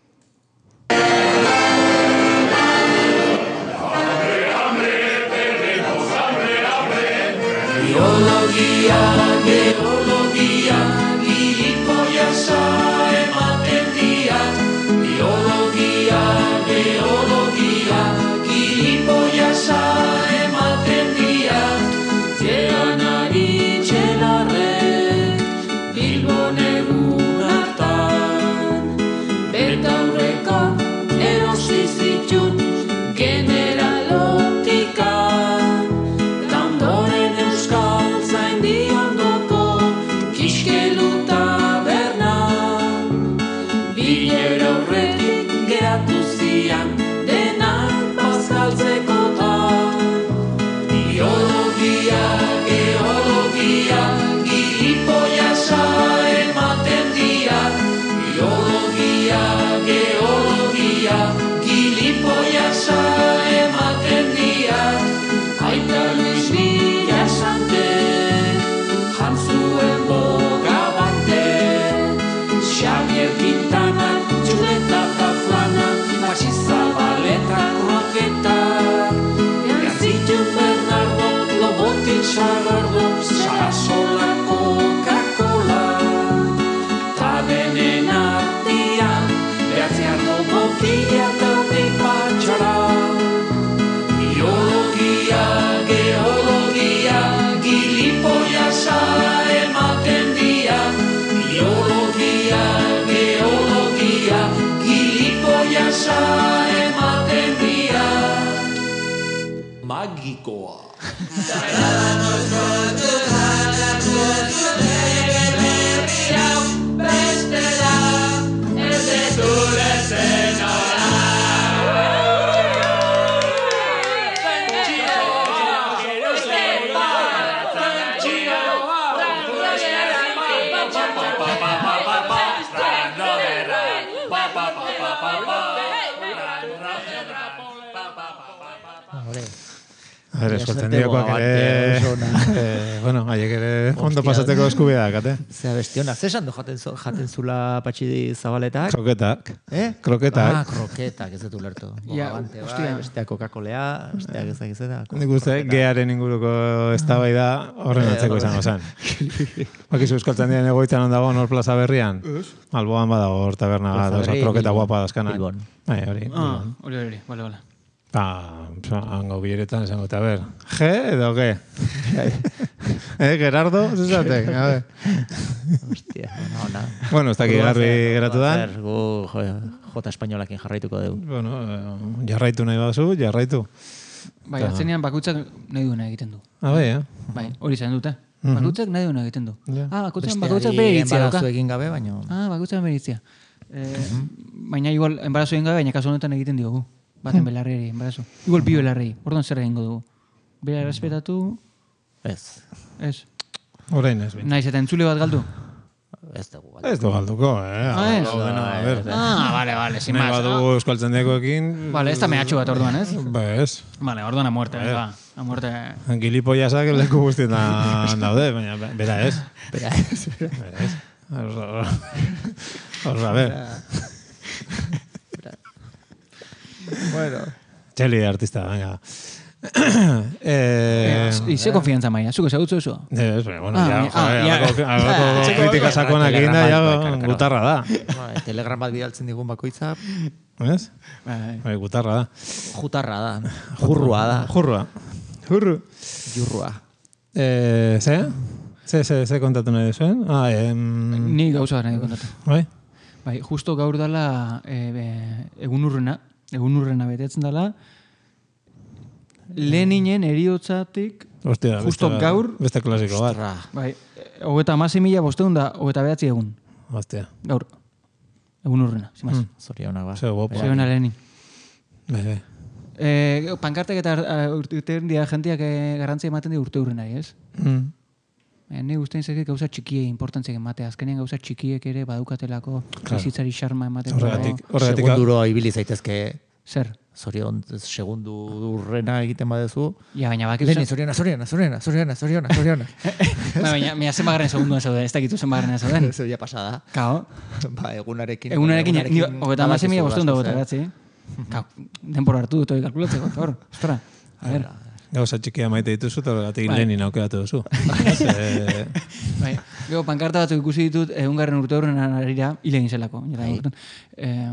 Biologia, geologia, gilipolasa ematen dia. Biologia, geologia, gilipolasa ematen dia. Zeanari txelarrek Bilbon egunatan, betaurreko erosi zitun generalotika. Tandoren euskal zaindi ondoko kiskelu taberna. Bilera horretik geratu zian denak bazkaltzekotan. Biologia, geologia, gilipolasa ematen dia. Biologia, geologia, gilipolasa ematen dia. Aita Luis Villasante, jantzuen bogabante. Xavier Quintana, txuleta eta flana, Patxizabaleta kroketa. Gazitun Bernardo, Lobotin Sagardo, Sarasola Coca-Cola. Ta denen artian, behatziardo botila eta hogei patxara. Biologia, geologia, gilipolasa ematen dia. Biologia, geologia, gilipolasa ematen dia. Magikoa. A ver, eskoltzendiakoak ere... Bueno, haiek ere ondo pasatzeko eskubidea dakate. Zea bestiona, ze esan du jaten zula Patxi Zabaletak? Kroketak. Eh? Kroketak. Ah, kroketak, ez dut ulertu. Bogabante, bai, besteak Coca-Colea, besteak ez dakizeta. Nik uste, gearen inguruko eztabaida horren atzeko izango zen. Bakizu eskoltzendian egoitzan ondago nor plaza berrian? Alboan badago hor taberna bat, kroketa guapa dazkana. Bilbon. Bai, hori. Hori, hori, bale, bale. Ah, hango bileretan esango, eta ber, G edo G? eh, Gerardo, zezatek, a ver. Hostia, ona, ona. Bueno, ez dakik garbi geratu da. Gu, jota espainolakin jarraituko dugu. Bueno, jarraitu nahi baduzu, jarraitu. Bai, atzenean bakutzak nahi duena egiten du. Ah, bai, eh? Bai, hori zain dute. Bakutzak nahi duena egiten du. Ah, bakutzak bere iritzia dauka. Beste egin gabe, baina... Ah, bakutzak bere iritzia. Baina igual, embarazo egin gabe, baina kasu honetan egiten diogu. Baten belarreri, embarazo. Igual bi belarrei, orduan zer egingo dugu. Bera errespetatu, Ez. ez. Orain ez. bin. Naiz eta entzule bat galdu. Ez dugu. Ez du galduko, eh? Ah, ez? Gaudena, a ber. Ah, vale, vale, sin Nahi más. badugu Euskal Txandiakoekin... Vale, ez da mehatxu bat orduan, ez? Ba, ez. Vale, orduan a muerte, venga. A muerte. Gilipollasak leku guztietan daude, baina be- bera ez. Bera ez. Bera ez. Horra, ber. Bueno. Txeli artista, venga. eh, Y se confianza maia, zuko zagutzu eso. Ez, bueno, Ah, ja, ah, joder, ja. alako, alako Ah, kritika ja, sakonak ja, eginda, ja, ja, bai, bai, gutarra da. Bai, telegram bat bidaltzen digun bakoitza, Ez? Bai. Bai, gutarra da. jutarra da. Jurrua da. Jurrua. Jurru. Jurrua. Eh, ze? Ze, ze, ze kontatu nahi duzuen? Ah, em... Ni gauza bat nahi kontatu. Bai? Bai, justo gaur dala e, be, egun urrena, egun urrena betetzen dala, Leninen eriotzatik, Ostia, justo beste, gaur, beste klasiko bat. Ostra. bai, hogeta amasi mila bosteun da, hogeta behatzi egun, Ostia. gaur, egun urrena, zimaz. Mm. Zorionak ba. Ze guapo. Zerena Lenin. Bai, bai. E, pankartek eta uh, urte dira jentiak eh, garrantzia ematen di urte urrenari, ez? Mm. E, ni guztain zekit gauza txikiei importantziak ematea. Azkenean gauza txikiek ere badukatelako bizitzari xarma emateko. Horregatik, horregatik. Segunduro ibili zaitezke, Zer? zorion, segundu urrena egiten badezu. Ja, baina bak Leni, zoriona, zoriona, zoriona, zoriona, zoriona, zoriona. Ba, baina, baina zenbagarren segunduan zauden, ez dakitu zenbagarren zauden. Ez ja pasada. Kao, Ba, egunarekin. egunarekin, ni hogeta amasi mila bosteun da badakizu hogeta behatzi. Kao, denpora hartu dut hori kalkulatzeko, hor, ostra. A ver, Gauza txikia maite dituzu, eta horregatik Bai. Lenin aukeratu duzu. Ze- bai. Gero, pankarta batzuk ikusi ditut, egungarren urte horren arira, hile egin zelako. Jera, eh,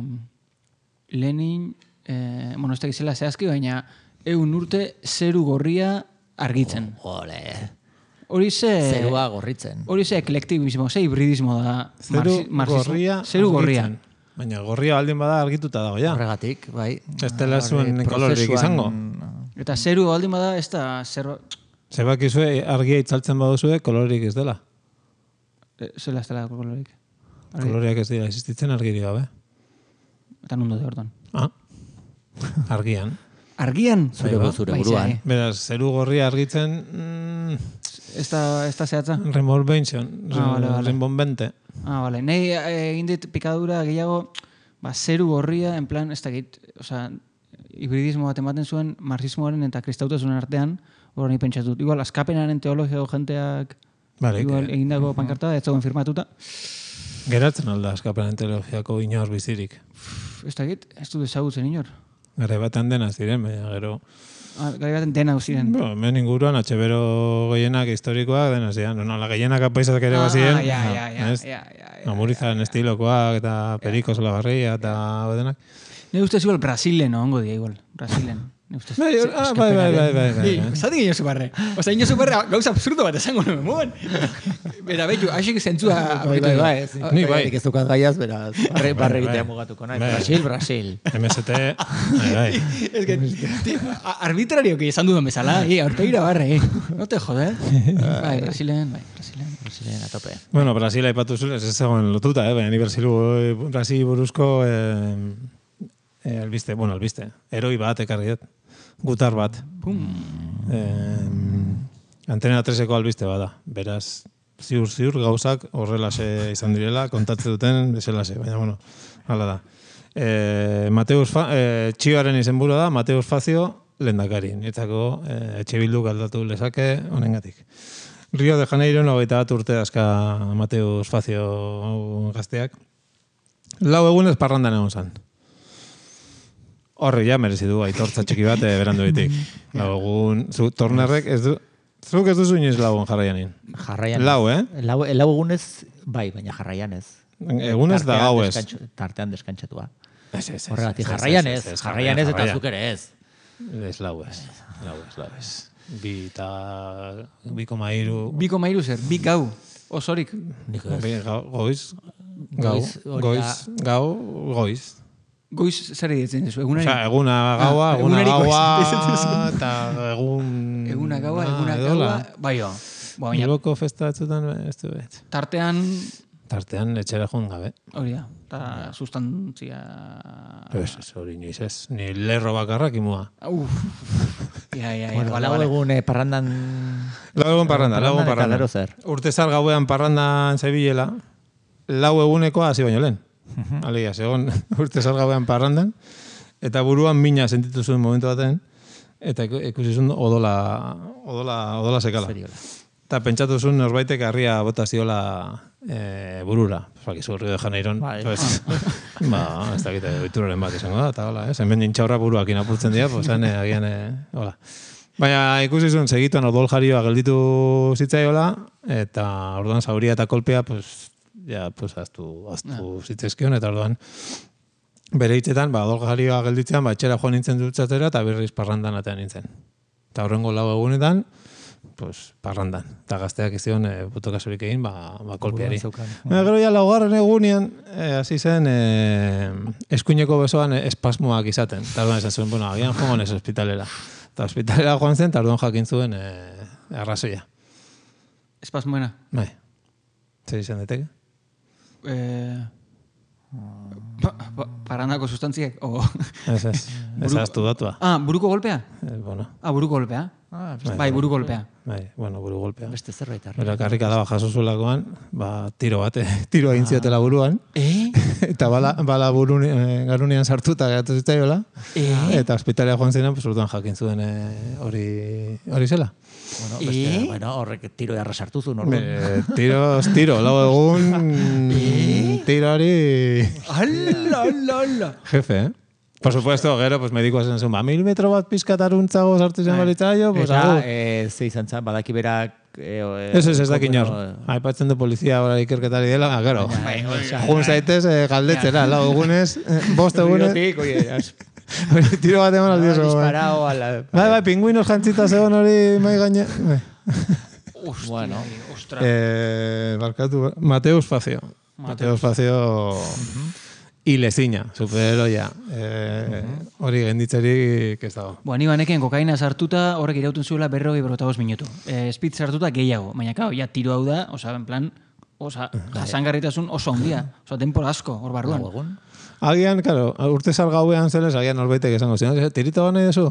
Lenin, eh, bueno, ez da gizela zehazki, baina egun urte zeru gorria argitzen. Jole. Hori ze... Zerua gorritzen. Hori ze eklektibismo, ze hibridismo da. Zeru marxi- marxismo. gorria Zeru gorria. argitzen. Baina gorria baldin bada argituta dago, ja. Horregatik, bai. Ez dela zuen Horre, kolorerik prozesuan- izango. Eta zeru baldin bada, ez da zer... Zebakizue argia itzaltzen baduzue, kolorerik ez dela. eh, Zela ez dela kolorik. Argi- Koloriak ez dira existitzen argiri gabe. Eta nundu de hortan. Ah, argian. Argian? Zure, Bai, ba. zure Bai, buruan. zai. Beraz, zeru gorria argitzen... Mm, Ez da, ez da zehatza? remolvention. Ah, vale, vale. Rimbonbente. Ah, vale. Nei eh, egin dit pikadura gehiago, ba, zeru gorria, en plan, ez dakit, osea, hibridismo bat ematen zuen marxismoaren eta kristautasunen artean, hori nahi pentsatut. Igual, askapenaren teologia jenteak Vale, igual que- egindako pankarta, ez zagoen firmatuta. Geratzen alda askapen teologiako inor bizirik. Pff, Ez dakit, ez dut ezagutzen inor. Gare batean dena ziren, baina gero... Ah, Gari baten dena ziren. Bo, hemen inguruan, atxebero gehienak historikoak dena ziren. No, la gehienak apaizak ere Ah, bazien. ja, ja, ja, ez? ja, ja, ja. Amurizaren estilokoak eta Periko Solabarria eta denak. Ne ustez igual Brasilen ongo dia igual. Brasilen. Ne ustez. Bai, ah, bai, bai, bai, bai, bai. Zati gino zubarre. Osa, ino zubarre gauza absurdo bat esango nuen moan. Eta behitu, haxik zentzua... Bai, bai, bai. ez- Ni bai. Ez dukat gaiaz, beraz. Barre, barre bai. egitea mugatuko nahi. Bai. Brasil, Brasil. M S T, bai, bai. Es que, tío, a- arbitrario que esan dudan bezala, eh, aurpegira barre, eh. No te jode, eh. Bai, Brasilen, bai, Brasilen. Brasilen a tope. Bueno, Brasil aipatu zuen, ez zegoen lotuta, eh? Baina ni Brasilu, Brasil buruzko eh, eh, albiste, bueno, albiste, heroi bat ekarri dut, gutar bat. Pum. Eh, Antena treseko albiste bada, beraz, ziur ziur gauzak horrelase izan direla, kontatze duten bezalase, baina bueno, hala da. Eh, Mateus Fa, eh, Txioaren izenburua da, Mateus Fazio lehendakari, nietzako eh, etxe bilduk aldatu lezake honengatik. Rio de Janeiro, hogeita bat urte aska Mateus Fazio gazteak. Lau egunez parrandan egon zan. Horri ja merezi du aitortza txiki bat eh, berandu ditik. Lau egun, zu, tornerrek ez du, zuk ez duzu inoiz lau egun jarraianin. Jarraian. Lau, eh? Lau, lau egunez, bai, baina jarraian ez. Egunez da Tartean gau ez. deskantxu- Tartean deskantxatua. Ez, ez, ez, Horregatik, ez, ez, jarraian ez, ez, ez, jarraian ez, eta jarraian. zuk ere ez. Ez lau ez, lau ez, lau ez. Bi eta bi koma iru, Bi koma iru zer, bi gau, osorik. Nik ez. bi, gau, goiz, gau, Goiz, hori goiz, da. gau, goiz. Goiz zer ditzen dizu, egunari? Osea, eguna gaua, Ah, eguna egunari goiz, gaua, esaten duzu. eta egun... Eguna gaua, Ah, eguna edola. gaua, bai jo. Ba, baina Bilboko festa batzutan, ez du bet. tartean, Tartean etxera joan gabe. hori da, eta sustantzia... Ez, ez, hori inoiz ez. Ni lerro bakarrak imua. Uf, Ja, ja, ja, Bueno, bala, lau bala. egun eh, parrandan... Lau egun parranda, lau egun eta parranda. gero zer. Urtezar gauean parrandan zebilela, lau egunekoa hasi baino lehen. Alegia, segon urtezar gauean parrandan, eta buruan mina sentitu zuen momentu baten, eta iku- ikusi zuen odola, odola, odola sekala. Zeriola. Eta pentsatu zuen norbaitek harria bota ziola e, burura. Bakizu, Rio de Janeiron. Bai. Pues, ba, ez dakite, oituroren bat izango da, eta hola, ez? Hemen intxaurra buruakin apurtzen dira, pues, hane, agian, e, hola. Baina ikusi zuen segituan odol jarioa gelditu zitzaiola, eta orduan zauria eta kolpea, pues, ja, pues, aztu, aztu zitzaizkion, eta orduan, bere hitzetan, ba, odol jarioa gelditzean, ba, etxera joan nintzen dutxatera, eta berriz parrandan atean nintzen. Eta horrengo lau egunetan, pues, parrandan. Eta gazteak izion e, botokasurik egin, ba, ba kolpeari. Buruan zeukan. Baina gero ja laugarren egunean, eh, hasi zen, e, eskuineko besoan eh, espasmoak izaten. Eta orduan esan zuen, bueno, agian joango nez ospitalera. Eta ospitalera joan zen, eta orduan jakin zuen e, arrazoia. Espasmoena. Bai. Zer izan deteke? Eh, pa, pa, parandako sustantziek? O... Ez, ez. Ez aztu datua. Ah, buruko golpea? Eh, bueno, Ah, buruko golpea. Ah, Bai, buru golpea. bai, bueno, buru golpea. beste zerbait arri. Bera karrika daba jaso zuelakoan, ba, tiro bate, tiro egin ziotela buruan. Eh? Eta bala, bala burun, e, garunean sartuta geratu zitzaiola. Eh? Eta ospitalea joan ziren, pues, urduan jakin zuen e, hori hori zela. Bueno, beste, Eh? bueno, horrek tiro jarra sartu zuen, orduan. E, tiroz, tiro, lau egun, tiro hori Ala, ala, ala. jefe, eh? Por supuesto, gero, pues, medikoa zen zuen, ba, mil metro bat pizkataruntzago sartu zen balitzaio, pues, Eta, agur. eh, ze izan zen, badaki berak... Eh, eh, Ez ez ez dakin hor. bueno, Aipatzen du polizia ora ikerketari dela, ah, gero. Bai, Jun zaitez eh, galdetzera, lau egunez, eh, bost egunez, Bilotik, oie, has- hori tiro bat eman aldioso. Bai, disparao a la... bai, bai, pingüinos jantzita zegoen hori mai gaine. Bai. Bueno, Ostra. Eh, barkatu, Mateus Facio. Mateus Facio hilezina, superheroia. Eh, hori genditzerik ez dago. Bo, ni baneken kokaina sartuta horrek irauten zuela berrogei berrotabos minutu. E, speed sartuta gehiago. Baina, kao, ja tiro hau da, oza, en plan, oza, jasangarritasun oso handia. Oza, denpora asko, hor barruan. lau egun. Agian, claro, urte salgauean zelez, agian norbaitek esango zion, "Eh, tirito bat nahi dezu?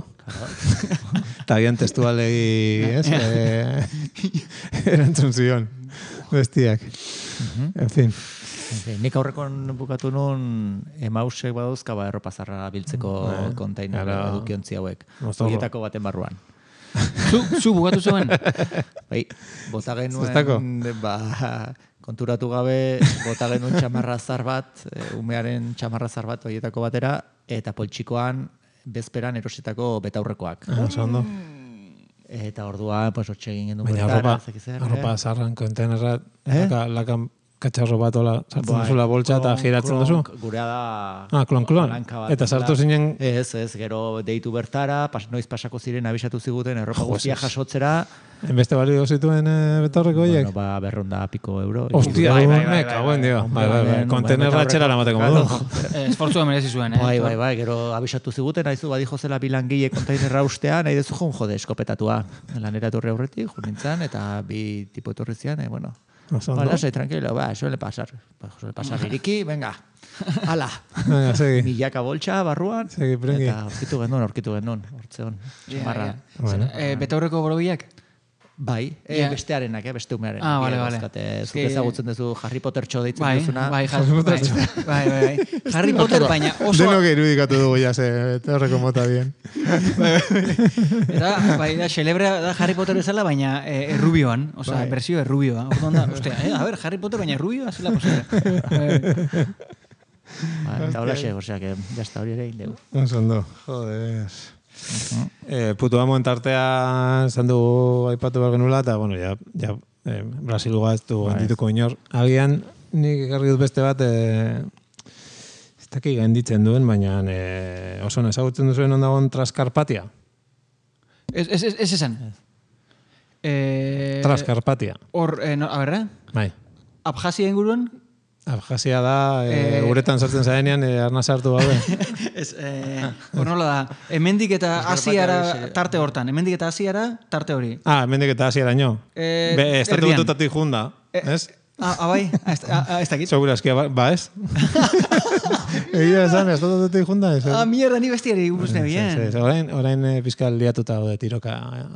Eta agian testualegi, ez? Eh, erantzun zion, bestiak. En fin. Okay, nik aurrekon bukatu nun emausek badauzka ba erropa zarra biltzeko kontainer Ara. edukiontzi hauek. Mozorro. Horietako baten barruan. Zu, zu bugatu zuen? Bai, bota Zestako? genuen, ba, konturatu gabe, bota genuen txamarra zar bat, e, umearen txamarra zar bat horietako batera, eta poltsikoan bezperan erositako betaurrekoak. Ah, oso ondo. Eta orduan, pues, hortxe egin genuen Baina bertara, arropa, ez dakit zer, arropa eh? zarran kontenerra, Eh? laka, lakan katxarro bat ola, sartzen Bai, duzula boltsa eta klonk, giratzen duzu. klonk, Gurea da... Ah, klon-klon. palanka bat Eta sartu dela. zinen- Ez, ez, gero deitu bertara, pas, noiz pasako ziren abisatu ziguten erropa Jo, guztia ez. jasotzera, Enbeste balio zituen e, betaurreko horiek. bueno, ba, berronda piko euro. Hostia, Bai, bai, bai, bai, bai, kagoen dio. Hombre, Bai, bai, bai. hemen, Kontenerra betaurreko- etxera lamateko Claro. modu. Eh, esfortzua merezi zuen, eh? Bai, bai, bai, gero abisatu ziguten, haizu badijo zela bilangile kontainerra ustea, nahi dezu joan jode eskopetatua. Lanera etorri aurretik, jo nintzen, eta bi tipo etorri zian, eh, bueno. Oso Ba, ondo. lasai, tranquilo, ba, suele pasar. Ba, suele pasar, iriki, venga, ala. Venga, segi. Milaka boltsa barruan, Segi, prengi. eta aurkitu genuen, aurkitu genuen, hortzeon, txamarra. Bueno. Eh, betaurreko borobiak? Bai, e, Ja. bestearenak, eh, beste umearenak. Ah, bale, eh, bale. dauzkate. Zuk Eske- ezagutzen duzu Harry Potter txo deitzen Bai, duzuna. bai, jar- bai, bai, bai, bai. Harry Potter, baina oso... Denok irudikatu dugu ja, ze, betaurreko mota bien. Eta, bai, da, celebra da Harry Potter bezala, baina eh, errubioan, oza, Bai. bersio errubioa. Orduan da, ostia, eh, a ver, Harry Potter, baina errubioa, zela posible. Eh, Ba, eta hola xe, osea, que ya está, hori ere egin dugu. Oso ondo, joder. Eh, putu amoen tartea esan dugu aipatu behar genula, eta, bueno, ja, ja eh, Brasilua ez du gendituko inor. Agian, nik ekarri dut beste bat, eh, ez dakik genditzen duen, baina eh, oso ezagutzen duzuen ondagoen Transkarpatia. Ez, ez, ez, ez esan. Eh, Transkarpatia, Hor, eh, no, a berra, bai. Abjasia inguruan? Abjasia da, eh, Eh, uretan sartzen zarenean, eh, arna sartu gabe. Ez, eh, hor nola da, hemendik eta Asiara tarte hortan, hemendik eta Asiara tarte hori. Ah, hemendik eta hasieraino. Eh, Be, estatu erdian. batutatik junda, ez? Ah, ah, bai, ez dakit. Segurazkia, ba, ba ez? Egia esan, ez dut dut junda ez. Ah, mierda, ni bestiari guzne bien. Orain, orain pizkal liatuta hau de tiroka.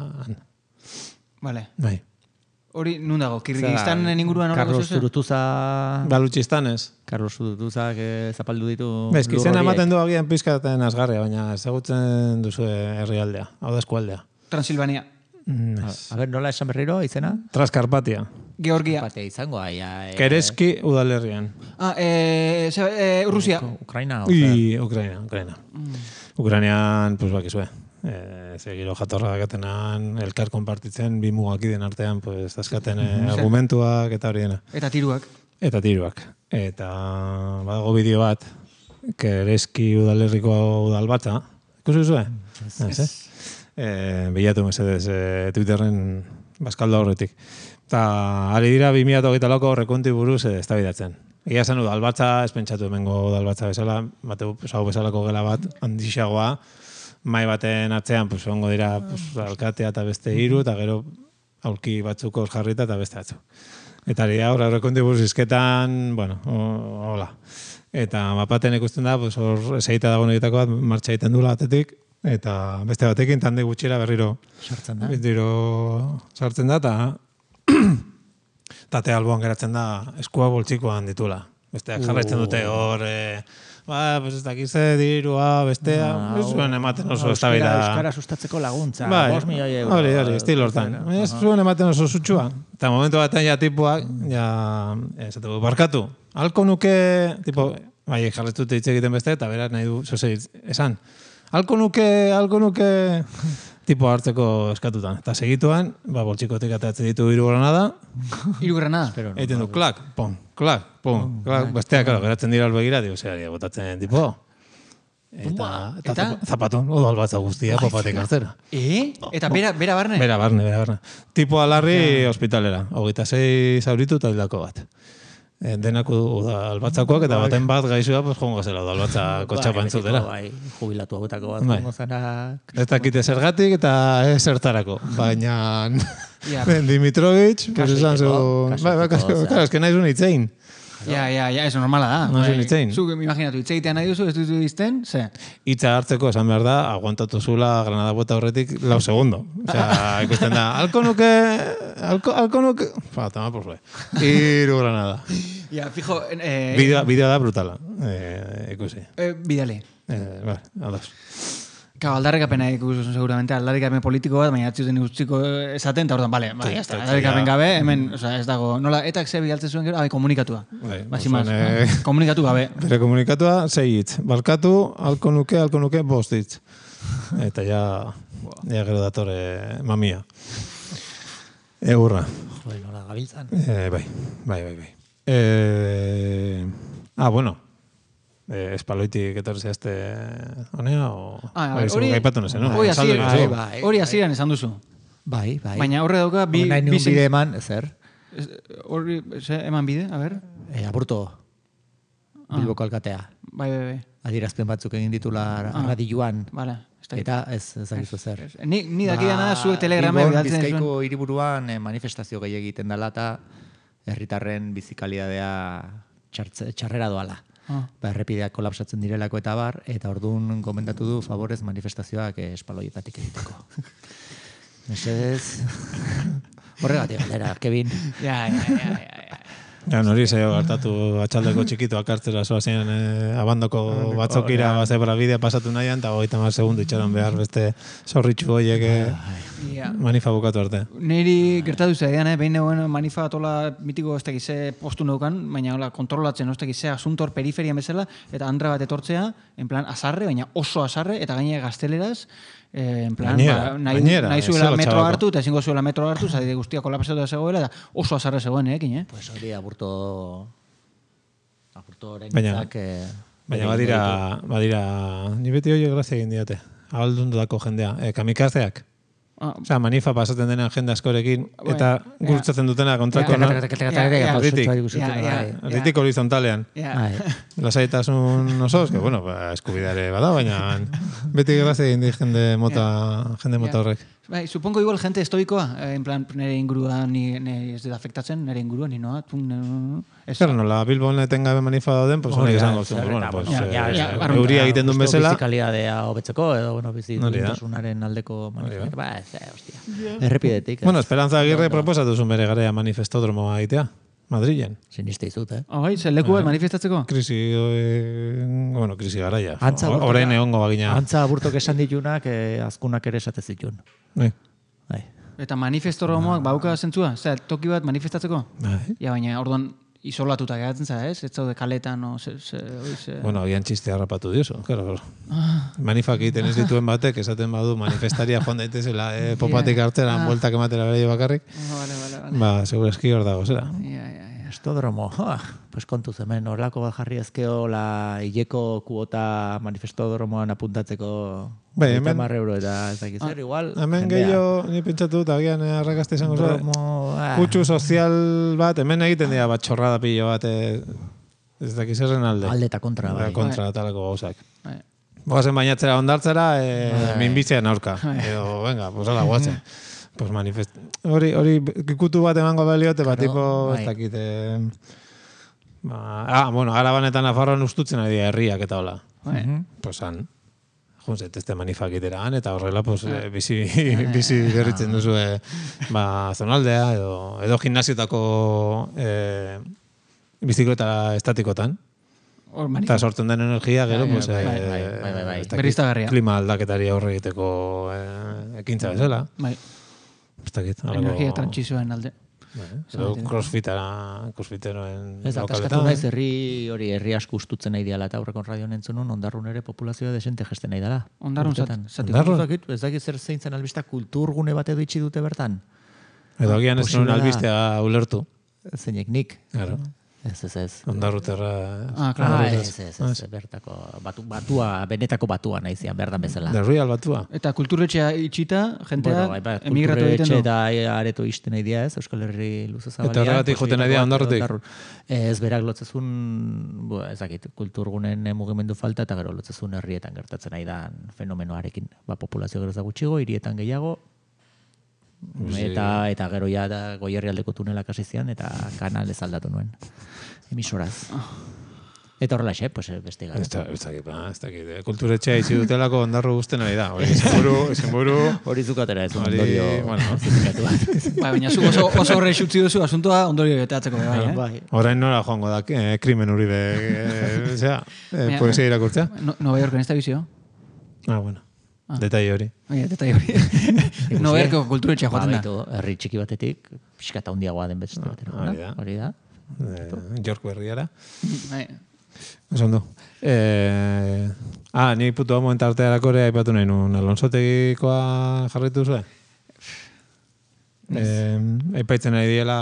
Vale. Bai. Hori, nun dago, Kirgistanen inguruan horreko Carlos zuzu? Zurutuza... Balutxistanez. Carlos Zurutuza, que zapaldu ditu... Bez, izena ematen du agian pizkaten asgarria, baina ezagutzen duzu herrialdea, hau da eskualdea. Transilvania. Mm, A, a ver, nola esan berriro, izena? Transkarpatia. Georgia. Batea izango, aia... E... Kereski udalerrian. Ah, eh, ze, eh, Rusia. Ukraina, Ui, Ukraina, Ukraina. Mm. Ukrainian, pues bakizue. Eh, ze giro jatorra dakatenan, elkar konpartitzen, bi mugakiden artean, pues, dazkaten eh, argumentuak eta hori dena. Eta tiruak. Eta tiruak. Eta badago bideo bat, Kereski udalerriko udalbatza. Ikusi zuen? Ez, ez? Eh, bilatu mesedez eh, Twitterren bazkaldo horretik. Eta ari dira bi mila hogeita lauko rekonti buruz eh, eztabaidatzen. Egia zen udalbatza, ez pentsatu hemengo udalbatza bezala, bateu hau bezalako gela bat, handixagoa, mai baten atzean, pues, ongo dira pues, alkatea eta beste hiru, eta gero aurki batzuk hor jarrita eta beste batzuk. Eta ari da, hor rekonti buruz izketan, bueno, hola. Eta mapaten ikusten da, pues, hor eseita dagoen egitako bat, martxa egiten dula batetik, eta beste batekin tande gutxira berriro sartzen da. Berriro sartzen da, eta tate alboan geratzen da eskua boltsikoan ditula. Besteak jarraitzen dute hor, e, ba, pues ez dakize dirua, bestea, Ah, ez zuen ematen oso euskara, eztabaida. euskara sustatzeko laguntza, Bai, bost milioi euro. hori, hori, estilo hortan. Ez zuen ematen oso zutxua. Eta momentu batean ja tipuak, ja, esatu, barkatu, halko nuke, tipo, bai, jarretu hitz egiten beste, eta beraz nahi du, zoze, esan, halko nuke, halko nuke, tipo hartzeko eskatutan. Eta segituan, ba, boltsikotik atatzen ditu hiru granada, Hiru granada. egiten du, klak, pom, klak, pom, klak, besteak, claro, geratzen dira albegira, digo, zera, botatzen tipo, eta, eta, eta? zapatun, odal batza guztia, papatik hartzera. E? Eta bera, bera barne? Bera, barne, bera, barne. Tipo alarri ospitalera, hogeita sei zauritu eta hildako bat. E, denak udalbatzakoak eta baten bat gaizua, pues, jongo zela udalbatza kotxapa entzutera. Bai, jubilatu hauetako bat, Bai. jongo zara... Ez dakite zergatik eta ez zertarako. Baina Ja. Dimitrovic, pues esan zu... Kasuiko, Bai, bai, kasuiko, kasuiko, claro, es que nahi zuen itzein. Ja, ja, ja, eso normala da. No, zuen itzein. Zuk, imaginatu, itzeitean nahi duzu, ez duzu izten, ze? Itza hartzeko esan behar da, aguantatu zula Granada bota horretik lau segundo. Osea, ikusten da, alko nuke, alko, alko nuke... Pa, toma, pues, bai. Iru Granada. Ja, fijo... Eh, Bideoa, bideoa da brutala, eh, ikusi. eh, bidale. Eh, bai, ados. Claro, aldarrikapena ikusten seguramente, aldarrikapen politiko bat, baina atzuten guztiko esaten, eta orduan, bale, bai, ya está, aldarrikapen gabe, hemen, o sea, ez dago, nola, etak ze bigaltzen zuen gero, ah, komunikatua. Bai, Basi maz, oso, eh, komunikatu gabe. Bere komunikatua, sei hitz. Barkatu, alko nuke, alko nuke, bost hitz. Eta ja, ja gero datore mamia. Egurra. Joder, nola gabiltzan. Eh, bai, bai, bai, bai. Eh, ah, bueno. Eh, espaloitik etorri zehazte honea, o... Ah, bai, hori, gaipatu nezen, no? hori Saldu hasieran- duzu. bai, hori bai. hasieran esan duzu. Bai, bai. Baina horre dauka, bi, Nahi bi nuen zen- bide eman, zer? ez- Horri, ze, eman bide, a ber? E, aburto, Bilboko alkatea. Bai, bai, bai. Adierazpen batzuk egin ditula radioan. Vale, ez da. Eta ez, ez dakizu zer. Ni, ni dakidana da, zuek telegrama Bilbon, bidaltzen zuen. Bizkaiko hiriburuan eh, manifestazio gehi egiten dela eta herritarren bizikalidadea txartze, txarrera doala. Ah. Ba, errepideak kolapsatzen direlako eta bar, eta orduan komentatu du favorez manifestazioak eh, espaloietatik egiteko. Mesedez... Horregatik galdera, Kevin. Ja, ja, ja, ja, ja. Ja, nori zaio hartatu atxaldeko txikitoak hartzera zoazien eh, abandoko batzokira bazebra bidea pasatu nahian, eta hogeita mar segundu itxaron behar beste zorritxu horiek eh, Ja. manifa bukatu arte. Niri gertatu zaidan, eh? behin neuen manifa atola mitiko ez tekize postu neukan, baina hola, kontrolatzen ez tekize asuntor periferian bezala, eta andra bat etortzea, en plan, azarre, baina oso azarre, eta gaine gazteleraz, eh, en plan, Gainera, ba, nahi, gainera, nahi ez zuela zela metro txabako. hartu, eta ezingo zuela metro hartu, zari guztia kolapsatu da zegoela, eta oso azarre zegoen, eh, eh? Pues hori aburto... Aburto Baina- horreinitzak... Eh, Baina badira, badira, ni beti horiek grazia egin diate. Ahaldundako jendea. E, kamikazeak. Osea, manifa pasaten denean jende askorekin, eta gurutzatzen dutena kontrako. Erditik horizontalean. Lasaitasun osoz, que bueno, eskubideare bada, baina beti geraz egin di jende mota, jende mota horrek. Bai, supongo igual gente estoikoa, en plan, nire inguruan, ni, ni ez dut afektatzen, nire inguruan, ni noa, tun, ez. Claro, nola, Bilbon etenga manifa dauden, pues honek esango zuen, bueno, pues, euria egiten duen bezala. Bizikalidadea hobetzeko, edo, bueno, bizitasunaren aldeko manifestak, ba, ez, hostia, errepidetik. Bueno, Esperanza Aguirre proposatu zuen bere garea manifestodromoa egitea, Madrilen. Siniste izut, eh? Oh, bai, ze leku bat manifestatzeko? Krisi, bueno, krisi garaia. Orain egongo bagina. Antza aburtok esan ditunak, azkunak ere esate zituen. Bai. Bai. Eta manifestodromoak bauka zentzua? Zer, toki bat manifestatzeko? Bai. Ja, baina, orduan, isolatuta geratzen za, ez? Ez zaude kaletan, o, ze, ze, ze... Bueno, agian txiste harrapatu dioso, claro. Manifak egiten ez dituen batek, esaten badu manifestaria joan daitezela, eh, popatik hartzera, ah. bueltak ematera bere bakarrik. Ah, vale, vale, vale. Ba, segurazki hor dago, zera. Ja, ja, ja. Estodromo, ah, pues kontuz hemen, horlako bat jarri ezkeo, la hileko kuota manifestodromoan apuntatzeko bai, hemen hamar euro eta ez dakiz zer, igual. Hemen gehiago, ni pentsatu dut, agian arrakaste izango zuen. Kutsu sozial bat, hemen egiten dira bat txorrada pillo bat, ez dakiz zerren alde. Alde eta kontra, bai. Kontra talako gauzak. Bai. Boazen bainatzera ondartzera, e, minbizian aurka. Edo, venga, pues ala, guatzen. Pues manifest... Hori, hori, ikutu bat emango baliote, bat tipo, ez dakite... Ba, ah, bueno, Arabanetan Nafarroan ustutzen ari herriak eta hola. Bai. Pues han, junzet, este manifak iteran, eta horrela, pues, eh, bizi, bizi berritzen duzu, eh, ba, zonaldea, edo, edo gimnasiotako eh, bizikleta estatikotan. Eta sortzen den energia, gero, pues, bai, eh, bai, bai, bai, bai. Berriztagarria. Klima aldaketari aurre egiteko eh, ekintza bezala. Bai. Ez dakit. Energia trantsizioen alde. Edo crossfitera, crossfiteroen ez da, kaskatu naiz herri hori, herri asko ustutzen nahi diala, eta aurreko radioan entzunun, Ondarrun ere populazioa desente gesten nahi dela. Ondarrun zati. Ez dakit zer zein zen albista kulturgune bat edo itxi dute bertan. Edo agian ez nuen albistea ulertu. Zeinek nik. Claro. Ez, ez, ez. Ondarruterra... Ah, claro. Ah, ez, ez, ez, bertako, batu, batua, benetako batua nahi zian, berdan bezala. The real batua. Eta kulturretxea itxita, jentea bueno, bai, emigratu egiten du. Eta areto isten nahi dia ez, Euskal Herri luze zabalian. Eta horregatik joten nahi dia Ondarrutik. Ez berak lotzezun, bo, ez dakit, kulturgunen mugimendu falta, eta gero lotzezun herrietan gertatzen nahi da fenomenoarekin. Ba, populazio gero da gutxigo, hirietan gehiago, eta eta gero ja da Goierrialdeko tunelak hasi zian eta kanal ez aldatu nuen emisoraz. Eta horrela xe, pues beste gara. Ez dakit, ez dakit. Kulturetxea itxi dutelako Ondarru guzten ari da. Hori zenburu, zenburu... Hori zukatera ez, ondorio... Bueno, bai, baina zu oso, oso horre xutzi duzu asuntoa ondorio beteatzeko bai, eh? Bai. Orain nora joango da, eh, krimen uribe, osea, eh, poesia irakurtzea. No, Nova Yorken ez da bizio? Ah, bueno. Ah. Detai hori. Oie, detai hori. Nova Yorko kulturetxea joaten da. Herri txiki batetik, pixkata hundiagoa den beste batera. Hori da. Hori da. York berriara. Bai. Esan du. Eh, ah, ni putu hau momentartearako ere aipatu nahi nuen. Alonsotegikoa jarritu zuen? Eh, aipaitzen nahi diela...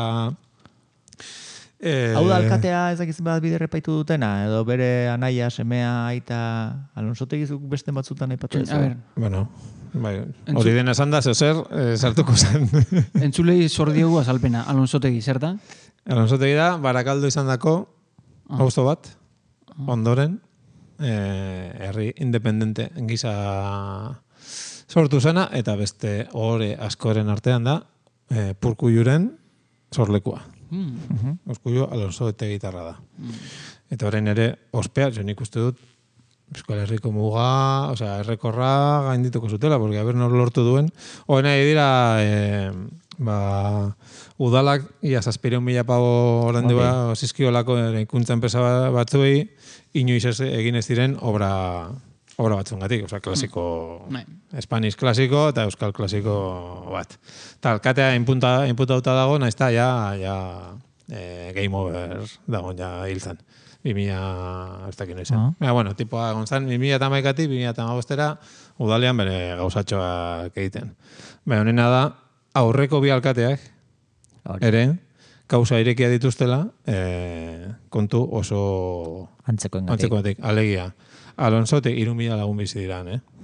Eh, Hau da alkatea ez dakizin bat bide repaitu dutena, edo bere anaia, semea, aita, Alonsotegizuk beste batzutan aipatu ez. A ver. Bueno, bai, hori dena esan da, zer, eh, sartuko zen. Entzulei zor diogu azalpena, Alonsotegi, zer da? Alonsotegi da, Barakaldo izan dako, ah. auzo bat, ah. ondoren, eh, herri independente gisa sortu zena, eta beste ore askoren artean da, eh, Purkulluren sorlekua. Mm. Urkullu Alonso eta gitarra da. Mm. Eta orain ere, ospea, jo nik uste dut, Euskal Herriko muga, osea, errekorra gaindituko zutela, porque a ber nor lortu duen. Hoena dira, eh, ba, udalak, ia zazpireun mila pavo ordendu okay. ba, zizkiolako ikuntza enpresa batzuei, inoiz ez egin ez diren obra... Obra batzungatik, osea, klasiko, mm. Spanish klasiko eta Euskal klasiko bat. Eta alkatea inputauta dago, nahiz eta ja, ja e, game over dago, ja hiltzen. Bimila, ez dakit noizen. Uh -huh. Bueno, tipoa egon zen, bimila eta maikatik, bimila eta magostera, udalean bere gauzatxoa egiten. Baina honena da, aurreko bi alkateak, Hori. ere, kausa irekia dituztela, e, kontu oso... Antzeko engatik. Alegia. Alonsote, iru mila lagun bizi diran, eh?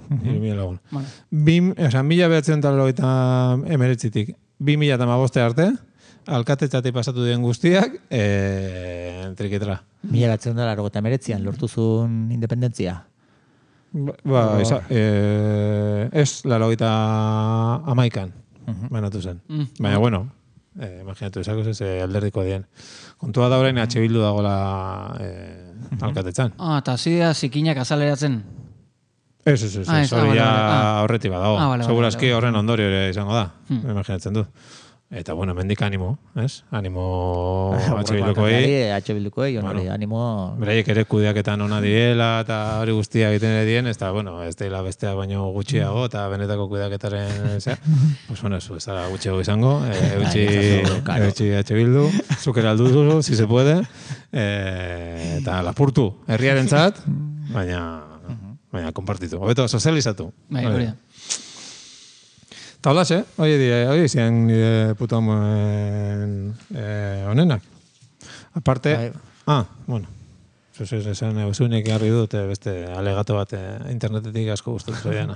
Hiru mila lagun. Vale. Bim, oza, mila behatzen eta laurogeita emeretzitik, bi mila eta hamaboste arte, alkatetzatik pasatu dien guztiak, e, trikitra. Mila batzen da laro eta emeretzian, lortuzun independentzia. Ba, ba esa, e, ez laurogeita amaikan, banatu zen. Mm. Baina, bueno, eh, imaginatu esako ez alderdiko dien. Kontua da orain H Bildu dagoela eh, alkatetzan. Ah, eta zidea zikinak azaleratzen. Ez, ez, ez, Ah, ez, ez, ah, hori vale, ja vale, ah. horretik badago. Ah, vale, vale, Segurazki vale, vale. horren ondorio ere izango da, Hmm. imaginatzen du. Eta, bueno, mendik animo, ez? Animo H Hurrengo Bildukoei. alkateari, H Bildukoei, onore, Bueno. animo... Beraiek ere kudeaketan ona direla eta hori guztia egiten ere dien, ez da, bueno, ez dela besteak baino gutxiago eta benetako kudeaketaren, zera, pues bueno, ez da gutxiago izango, e, eutxi, Ezazu, claro. eutxi H Bildu, zukera alduzu, si se puede, e, eta lapurtu, herriarentzat, baina, baina, konpartitu, hobeto sozializatu. Bai, hori da. Eta hola, eh? Hoi dire, hoi zian nire puto amoen eh, onenak. Aparte, Bai. ah, bueno, zuzez esan eusunek garri dut, eh, beste alegato bat eh, internetetik asko gustatu zoiana.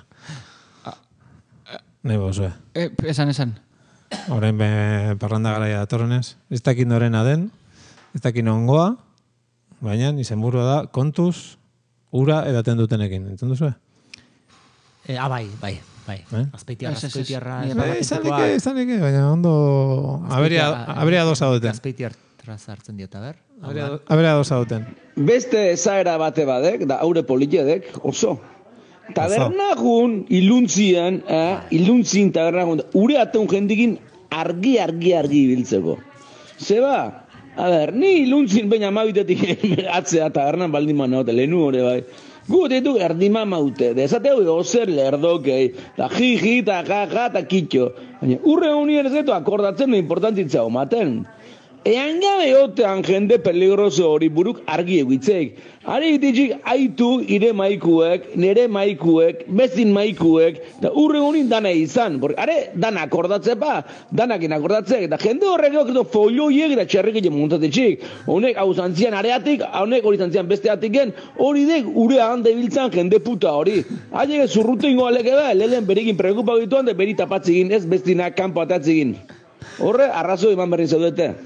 Nahi bozue. E, esan, esan. Horrein be parranda garaia datorrenez. Ez dakit norena den, ez dakit nongoa, baina izenburua da kontuz ura edaten dutenekin. Entzun duzue? Eh, ah, bai, bai, bai. Eh? Azpeitiarra, Ez, ez, ez. azpeitiarra... Ni Eh, izanike, izanike, baina ondo... Aberia, aberia doza duten. Azpeitiarra sartzen diota, ber? Aberia doza duten. Beste ezaera bate badek, da haure politedek, oso. Tabernagun iluntzian, eh, iluntzin tabernagun, ure ateun jendikin argi, argi, argi ibiltzeko. Zeba, a ber, ni iluntzin baina amabitetik atzea tabernan baldin manaute, lehenu hori bai. Gu ditu erdima maute, desateu ozer lerdokei, da jiji, ta jaja, ta kitxo. Baina, urre honien ez getu akordatzen no importantitza maten. Ean gabe otean jende peligroso hori buruk argi egitzeik. Ari ditzik aitu ire maikuek, nire maikuek, bezin maikuek, eta urre honin dana izan. Porque are, dana akordatze pa, danakin akordatzek, eta jende horrek edo folioiek eta txerrik egin muntatitzik. Honek hau zantzian areatik, honek hori zantzian beste atiken, hori dek ure hande biltzan jende puta hori. Haiek zurrute ingo aleke da, lehen berikin preokupagituan, de beri tapatzigin, ez bestinak kanpo atatzigin. Horre, arrazo eman berrin zaudete.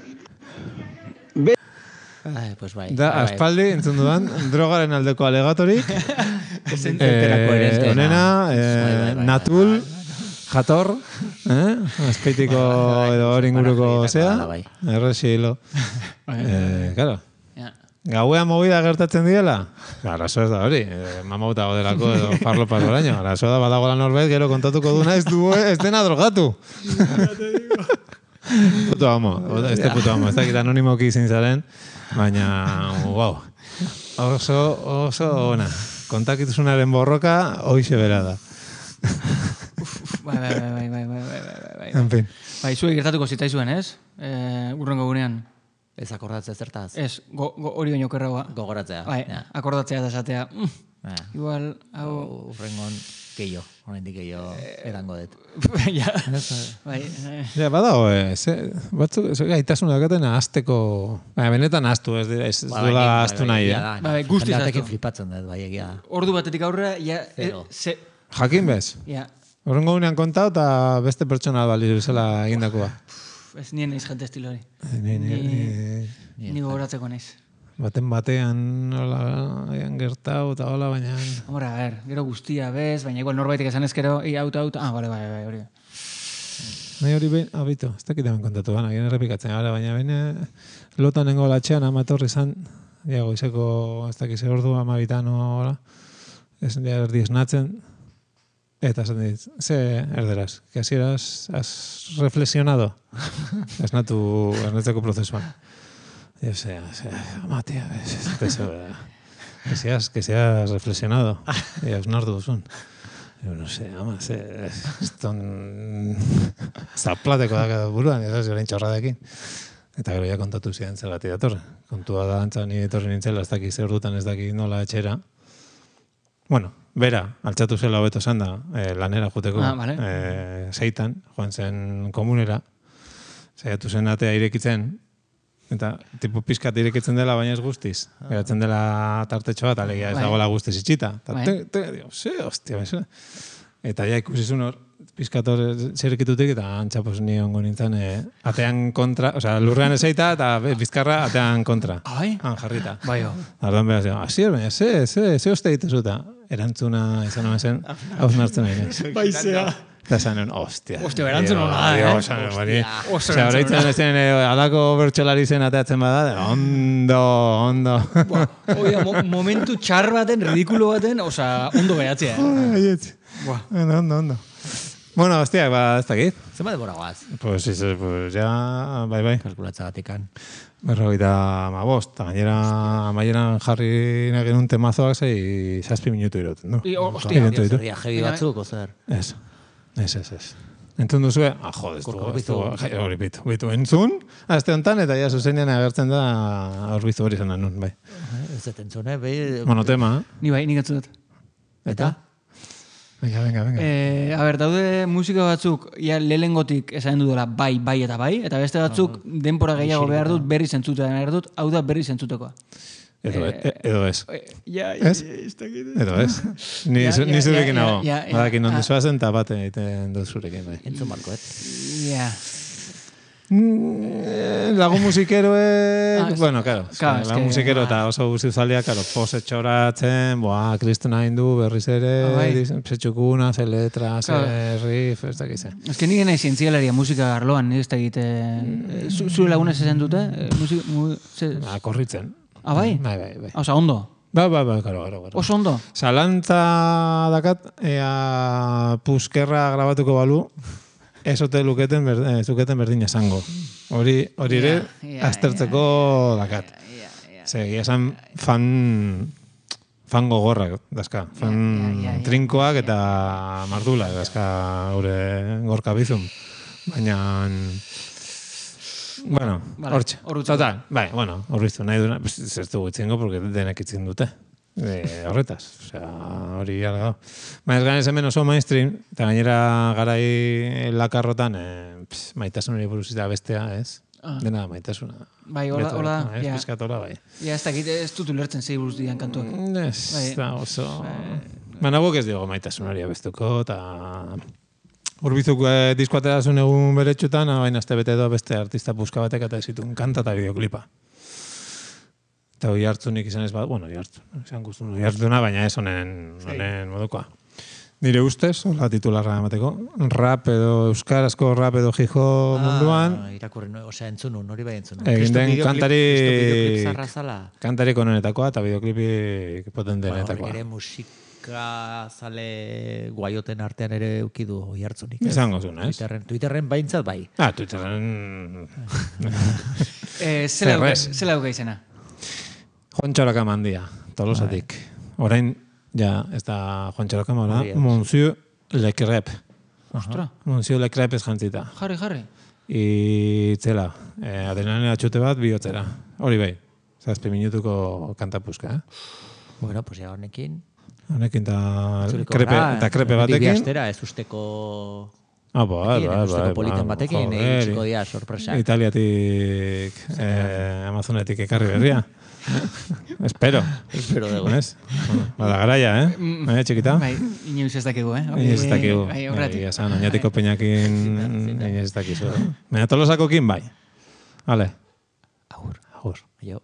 Ai, pues bai. Da, bai, bai. aspaldi, entzun dudan, drogaren aldeko alegatorik, Enterako ere ez eh, dena. onena, Bai, eh, bai, bai, natul, jator, eh? Azpeitiko edo hori inguruko zea, bai. erresi hilo. Eh, claro, Ja. gauean movida gertatzen diela? Arazo ez da hori, eh, mamauta godelako edo farlopas oraino. Arazo da badagoela norbait, gero kontatuko duna ez du, ez dena drogatu. Puto amo, este puto amo, ez dakit anonimoki izin zaren, baina, wow, oso, oso ona. Kontakizunaren borroka, hoixe bera da. Bai, bai, bai, bai, bai, bai, bai, bai, bai. En fin. Bai, zuek gertatuko zitaizuen, ez? Eh, urrengo gunean. Ez akordatzea zertaz. Ez, go, go, hori baino kerragoa. Gogoratzea. Bai, Ja. akordatzea eta esatea. Mm, Ja. igual, hau... Urrengon gehiago, oraindik gehiago edango dut. ja, bai, eh, Ja, badago, eh, ze, batzuk, ze gaitasuna dakaten ahazteko, baina benetan ahaztu, ez, ez, ez Ba, duela bai, ahaztu bai, nahi, egia eh? da, Bai, bai, guztiz jendearekin ahaztu. flipatzen dut, bai, egia. ordu batetik aurrera, ja, e, Zero. ze, Jakin bez, ja, horrengo gunean kontau eta beste pertsona bali bezala egindakoa. ez nien naiz jente estilo hori. Ni, ni, Ni, ni gogoratzeko naiz. baten batean hola, aian gertau eta hola, baina... Hombre, a ver, gero guztia bez, baina igual norbaitek esan ezkero, i auto, auto, ah, bale, bai, bai, hori. Nahi hori behin, abito, ez dakit hemen kontatu gana, gien errepikatzen gara, baina behin eh, lotan nengo latxean amatorri zan, ja, goizeko, ez dakit ze ordu, amabitan, hola, ez ja, erdi esnatzen, eta esan dit, ze erderaz, que así eras, has reflexionado, esnatu, esnatzeko prozesuan. Yo sé, o sea, ama, tía, es, eso, que seas, que seas reflexionado, y osnartu duzun. Yo no sé, ama, ze, eston zaplateko da buruan, ez orain txorradekin. Eta gero ja kontatu zidan zergatik datorren. Kontua da antza ni etorri nintzela, ez dakik zer dutan, ez dakik nola etxera. Bueno, bera, altxatu zela hobeto esan da, eh, lanera juteko, Ah, vale. eh, seitan, joan zen komunera, saiatu zen atea irekitzen, Eta, tipo, pizkat irekitzen dela, baina ez guztiz. Geratzen dela tartetxo bat, alegia ez dagoela guztiz itxita. Eta, te, te, digo, ze, hostia, bezala. Eta ja ikusizun hor, pizkator zerkitutik eta antxa pues ni ongo nintzen eh, atean kontra, o sea, lurrean ezeita eta bizkarra atean kontra. Ai? Han jarrita. Bai, jo. Ardan behar zion, asi erbaina, ze, ze, ze oste ditezuta. Erantzuna izan hama zen, hauz nartzen nahi. Baizea. Eta zanen, ostia. Ostia, erantzun hona da, eh? Ostia. Osea, horreitzen ezen alako bertxolari zen ateatzen bada, ondo, ondo. Oida, mo momentu txar baten, ridikulo baten, osea, ondo geratzea. Aietz. Ondo, ondo, ondo. Bueno, hostia, ba, ez dakit. Zema demora guaz? Pues, pues ya, bai, bai. Kalkulatza gatikan. Berrogeita ma bost, eta gainera amaieran jarri nahi genuen temazoak zei zazpi minutu iroten, no? Hostia, zerria jebi batzuk, ozer? Ez, ez, ez, ez. Entzun duzue? Ah, jodez, hori bitu, bitu. Entzun, azte honetan, eta ja zuzenean agertzen da horbizu hori zen anun, bai. Ez ez entzun, eh? Monotema, eh? Ni bai, nik atzudet. Eta? Venga, venga, venga. Eh, a ber, daude musika batzuk, ja lehengotik esan dudala bai, bai eta bai, eta beste batzuk denpora gehiago behar dut, berri zentzutean behar dut, hau da berri zentzutekoa. Edo, e, edo ez. Ja, ez? Edo ez. Ni, Ja, ni ja, zurekin ja, nago. ja, ja, Badakin ja. ondo zoazen, eta bate egiten dut zurekin, bai. Entzun marko, et? Ja. Lagun musikeroek, Ah, bueno, claro, claro, lagun que, musikero ah. eta oso guztizaldia, claro, pose txoratzen, boa, kristona hindu, berriz ere, Ah, bai. ze txukuna, ze letra, ze Claro. riff, ez dakize. Ez que nire nahi zientzialaria musika arloan, ez da egite... Zu, zure lagunez esan dute? Eh, Musik, mu, ze, Ah, korritzen. ah, bai? Bai, bai, bai. Osa, ondo? Ba, ba, ba, karo, karo, karo. Oso ondo? Zalantza dakat, ea puskerra grabatuko balu, ez ote luketen, ber, eh, zuketen berdin esango. Hori, hori ere, Ja, ja, aztertzeko dakat. Ze, egia esan fan, fan gogorrak dazka. Fan ja, ja, ja. trinkoak eta mardula dazka gure gorka bizum. Baina, bueno, Vale, hortxe. hor utziko. Total, bai, bueno, hor biztu nahi duna, zertu gutxingo, porque denek itzin dute. De horretaz, osea, hori gara gau. Baina ez ganez hemen oso mainstream, eta gainera garai lakarrotan, eh, pss, maitasun hori buruz eta bestea, ez? Ah. Dena maitasuna. Bai, hola, Beto, hola, ez, ja. pizkat hola, bai. Ja, ez dakit, ez dut ulertzen zei buruz dian kantuak. Ez, Bai. da oso... Baina guk ez diogo maitasun hori abestuko, eta... Urbizuk eh, diskoaterazun egun beretxutan, baina azte bete doa beste artista puska batek eta ezitun kanta eta videoklipa. Eta hori hartzunik izan ez bat, bueno, hori hartzun, izan guztun hori hartzuna, baina ez honen, honen modukoa. Nire ustez, hola titularra emateko, rap edo euskarazko rap edo jijo munduan, Ah, irakurri, no, osea, entzunun, hori bai entzunun. egin den kantari, Videoklip zarra zala. kantari konenetakoa eta videoklipik potentenetakoa. Horrek ere musika zale guaioten artean ere eukidu hoi hartzunik. Izango zuen, ez? Twitterren, Twitterren baintzat bai. Ah, Twitterren... Eh, zela duke- Zerrez. zela duke izena? Juan Txoraka mandia, Tolosatik. Orain, ja, ez da Juan Txoraka mora, Hori, Monsieur Le Crep. Ostra, Monsieur Le Crep ez jantzita. jarri, jarri. Itzela, eh, adrenalina txute bat bihotzera. Hori bai, zazpi minutuko kantapuska, eh? Bueno, pues ya honekin. Honekin ta itzuliko krepe, gara, eta krepe bi batekin. astera, ez usteko... Ah, bai, bai, bai. usteko bai, politen bai, batekin, joder, iritsiko dia sorpresa. Italiatik, eh, Amazonetik ekarri berria. Espero. Espero dugu. Ez? Bueno, bada garaia, eh? Eh, txikita? Bai, inoiz ez dakigu, eh? Hori- Inoiz ez dakigu. Bai, Bai, horretik. egia esan, oinatiko peinakin inoiz ez dakizu. Baina Tolosakokin bai. Vale. Agur. Agur. Jo.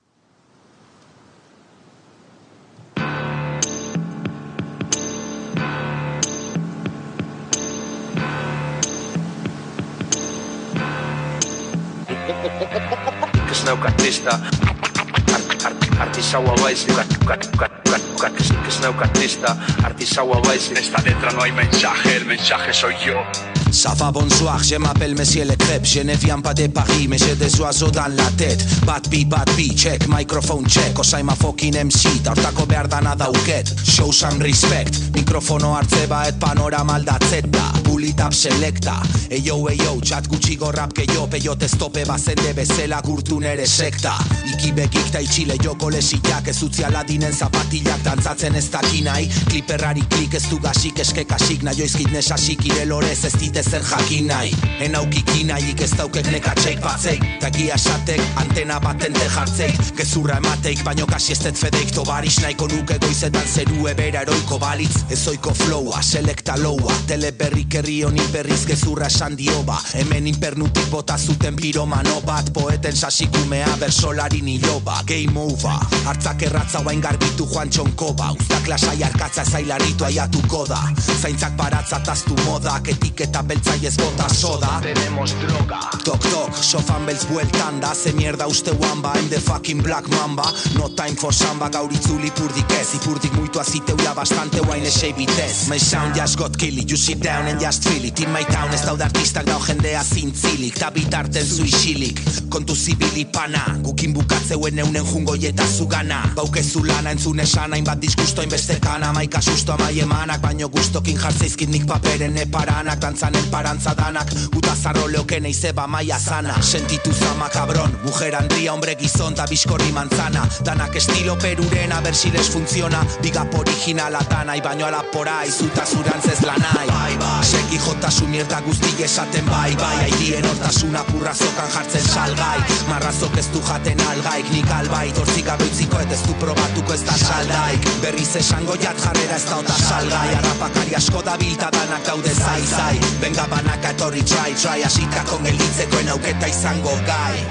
Que neuk artista Artisaua baizik Que neuk artista Artisaua baizik Esta letra no hay mensaje, el mensaje soy yo. Ça va, bonsoir, je m'appelle Monsieur Le Crêpe. Je ne viens pas de Paris, mais j'ai des oiseaux dans la tête. Bad beat, bad beat, check, microphone check. Osaim a fucking M C, taurtako behar dana dauket. Show some respect, mikrofono hartze baet panorama aldatzet da. Bulita tap selecta. Eyo, eyo, txat gutxi gorrap keio, peiote estope bazende bezela gurtu nere sekta. Ikibekik ta itxile joko lesiak, ez utzi aladinen zapatilak dantzatzen ez dakinai. Kliperrari klik ez du gasik eskekasik, naioizkit nesasik irelorez ez dite zer jakin nahi. Enaukiki nahiik ez daukek nekatxeik batzeik, takia esatek antena batente jartzeik, gezurra emateik, baino kasi ez det fedeik, tobaris nahiko nuke goizetan zeru ebera eroiko balitz, ezoiko flowa, selekta loua, teleberrik herri honi berriz gezurra esan dioba, hemen inpernutik bota zuten piromano bat, poeten sasikumea bersolarin iloba, game over, hartzak erratza guain garbitu joan txonkoba, uztak lasai arkatza ezailarritu aiatuko da, zaintzak baratzataztu modak, etiketa beltzaiez bota soda, tenemos droga, tok tok, sofan beltz bueltan da, ze mierda uste wamba, I'm the fucking black mamba, no time for samba, gauritzuli ipurdik ez, ipurdik muitu aziteuia bastante guain esei bitez, my sound just got killy, you sit down and just feel it, in my town ez daude artistak dao jendea zintzilik, ta bitarten zu isilik, kontu zibili pana, gukin bukatzeuen eunen jungoi eta zugana, baukezu lana entzun esan hainbat disgusto hainbeste kana, maika susto amai emanak, baino gustokin jartzeizkit nik paperen eparanak, dantzanen parantza danak, guta zarro leoken eizeba maia zana, sentitu zama cabron, mujer andria, hombre gizon, ta bizkorri manzana, danak estilo perurena, bersiles funtziona, bigap originala danai, baino alapora, izuta zurantzez lanai, bai, bai, seki jotasun mierda guzti esaten bai, bai, airien hortasuna purrazokan jartzen salgai, marrazok ez du jaten algaik, nik albait, hortzik agoitziko et ez du probatuko ez da saldaik, berriz esango jat jarrera ez da ota salgai, harrapakari asko da bilta danak daude zai, zai, benga banaka etorri try, try, asitako gelitzekoen auketa izango gai.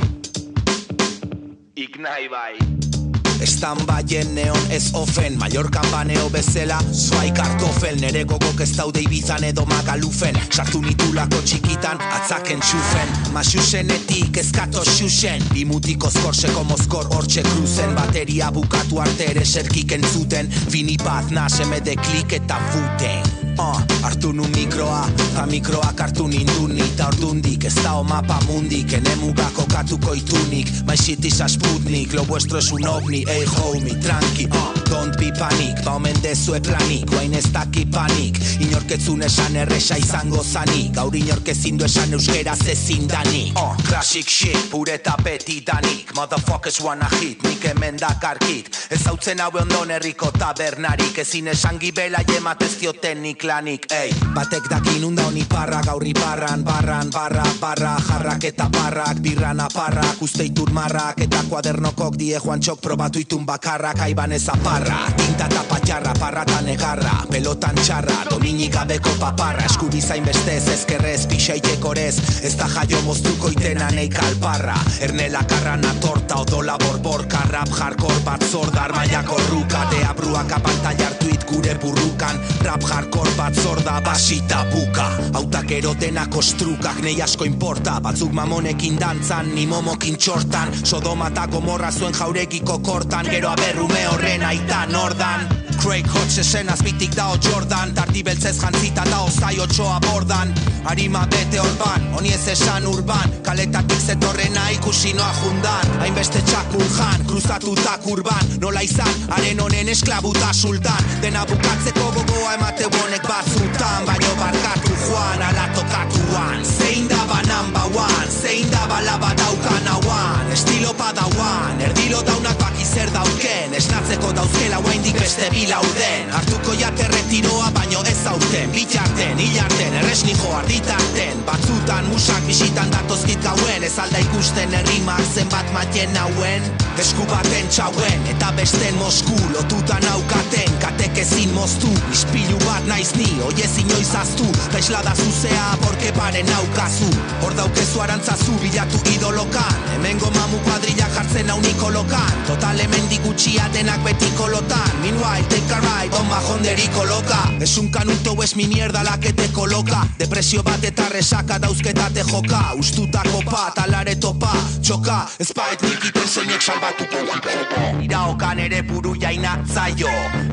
Ignai bai. Estan baien neon ez ofen, Mallorcan baneo bezela, zuai kartofel, nere gogok ez daude Ibizan edo Magalufen, sartu nitulako txikitan, atzaken txufen, masusenetik ezkato xuxen, bimutiko skorseko mozkor hortxe kruzen, bateria bukatu arte ere serkik entzuten, finipaz nasemede klik eta futen. Uh, hartu nu mikroa, ta mikroak hartu ninduni, ta ordundik ez da mapa mundik, enemugako katuko itunik, my shit is a Sputnik, lo vuestro es un ovni, hey homie, tranqui, uh, don't be panic, ba omen dezue planik, guain ez daki panik, inorketzun esan erresa izango zanik, gaur inorkezin du esan euskeraz ezin danik, uh, classic shit, pure tapeti danik, motherfuckers wanna hit, nik hemen dakarkit, ez hautzen haue ondon herriko tabernarik, ezin esan gibela jematez ziotenik lanik, ey, batek dakin unda honi parra, gaurri barran, barran, barra, barra, jarrak eta barrak, birran aparrak, uste itur marrak, eta kuadernokok die joan txok probatu itun bakarrak, aiban ez aparra, tinta eta patxarra, parra eta negarra, pelotan txarra, dominik gabeko paparra, eskubizain bestez, ezkerrez, pixaitekorez, ez da jaio moztuko itena neik alparra, ernela karrana torta, odola borborka, rap hardcore bat zordar, maiako ruka, deabruak apantai hartuit gure burrukan, rap hardcore bat zorda basita buka, autak erotena kostrukak nei asko importa, batzuk mamonekin dantzan, ni momokin txortan, Sodoma eta Gomorra zuen jauregiko kortan, gero aberrume horren aita nordan, Craig Hodgesen azbitik dao Jordan, tardi beltzez jantzita dao zai otxoa bordan, harima bete orban, honi ez esan urban, kaletatik zetorrena ikusi noa jundan, hainbeste txakur jan, kruzatutak urban, nola izan, haren honen esklabuta sultan, dena bukatzeko gogoa emate bonek batzutan, baino barkatu joan, ala tokatuan, zein da ba number one, zein da balaba daukan hauan, estilo padauan, erdilo daunak baki zer dauken, esnatzeko dauzkela guaindik beste bilauden, hartuko jate retiroa baino ez aurten, bitarten, hilarten, erresnijo arditarten, batzutan musak bisitan datozkit gauen, ez alda ikusten herrimak zenbat matien hauen, esku baten txauen, eta besten Mosku, lotutan aukaten, katek ezin moztu, ispilu bat naiz ni, oiez inoiz aztu, ta islada zuzea, borke paren naukazu, hor daukezu arantzazu, bilatu idolokan, hemengo mamu kuadrilla jartzen hau nikolokan, total hemen digutxia denak betiko lotan, meanwhile take a ride, on bajonderiko loka, es un canuto es mi mierda la que te coloca, depresio bat eta resaka dauzketate joka, ustutako pat, alare topa, txoka, espait nikiten zeinek salbatuko hip-hopa, iraokan ere buru jaina zaio, enitzela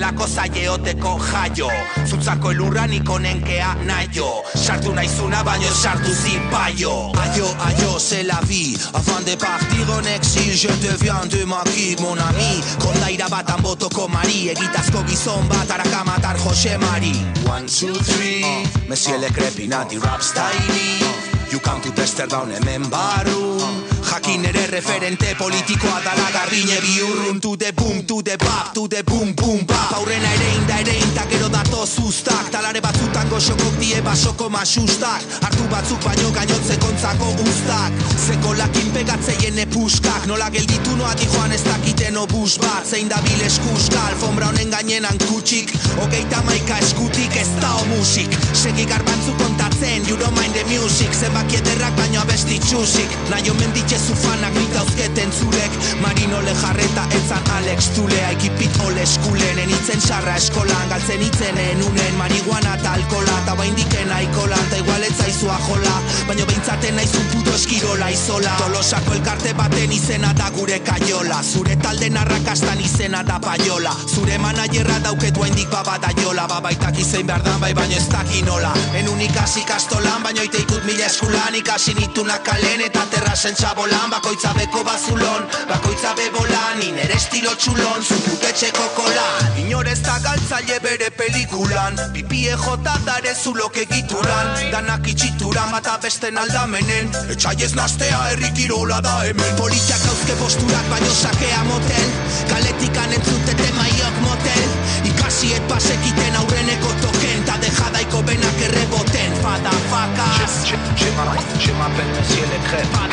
zelako zaieoteko jaio Zutzako elurran ikonenkea naio Sartu naizuna baino sartu zipaio Aio, aio, c'est la vie Avant de partir en exil Je deviens de maki, mon ami Kondaira batan botoko mari Egitazko gizon bat arakamatar Jose Mari One, two, three uh, Monsieur le crepinati rap style You come to Testerdown hemen barru Jakin ere referente politikoa dala garbine biurrun To the boom, to the bap, to the boom, boom, bap Aurrena ere inda ere inda gero dato zuztak Talare batzutan goxokok die basoko masustak Artu batzuk baino gainotze kontzako ustak Zeko lakin pegatzeien epuskak Nola gelditu noa di joan ez dakiten obus bat Zein da bil eskuska, alfombra honen gainenan kutsik Hogeita maika eskutik ez da o musik Segi garbantzu kontatzen, you don't mind the music Zenbaki ederrak baino abesti txusik Naio menditxe zufanak nitauzketen zurek Marino lejarreta etzan Alex Tulea Ikipit ole eskulen enitzen sarra eskolan Galtzen itzen enunen marihuana eta alkola Ta baindiken aikola eta igual etzaizua jola Baina behintzaten naizun puto eskirola izola Tolosako elkarte baten izena da gure kaiola Zure talden arrakastan izena da paiola Zure manajerra dauketu haindik babada jola Babaitak izein behar dan bai baino ez dakinola Enun ikasi kastolan baino iteikut mila eskulan Ikasi nitunak kalen eta terrasen txabolan Bakoitza beko bazulon, bakoitza bebolan Iner estilo txulon, zuputetxeko kolan Inorez da galtzaile bere pelikulan Pipie jota dare zulok egituran Danak itxituran bata besten aldamenen Etxaiez nastea herrikirola da hemen Politiak hauzke posturak baino sakea motel Kaletikan entzutete maiok motel Ikasiet pasekiten aurreneko token Ta dejadaiko benak erreboten Fada faka Je m'appelle Monsieur le Crêpe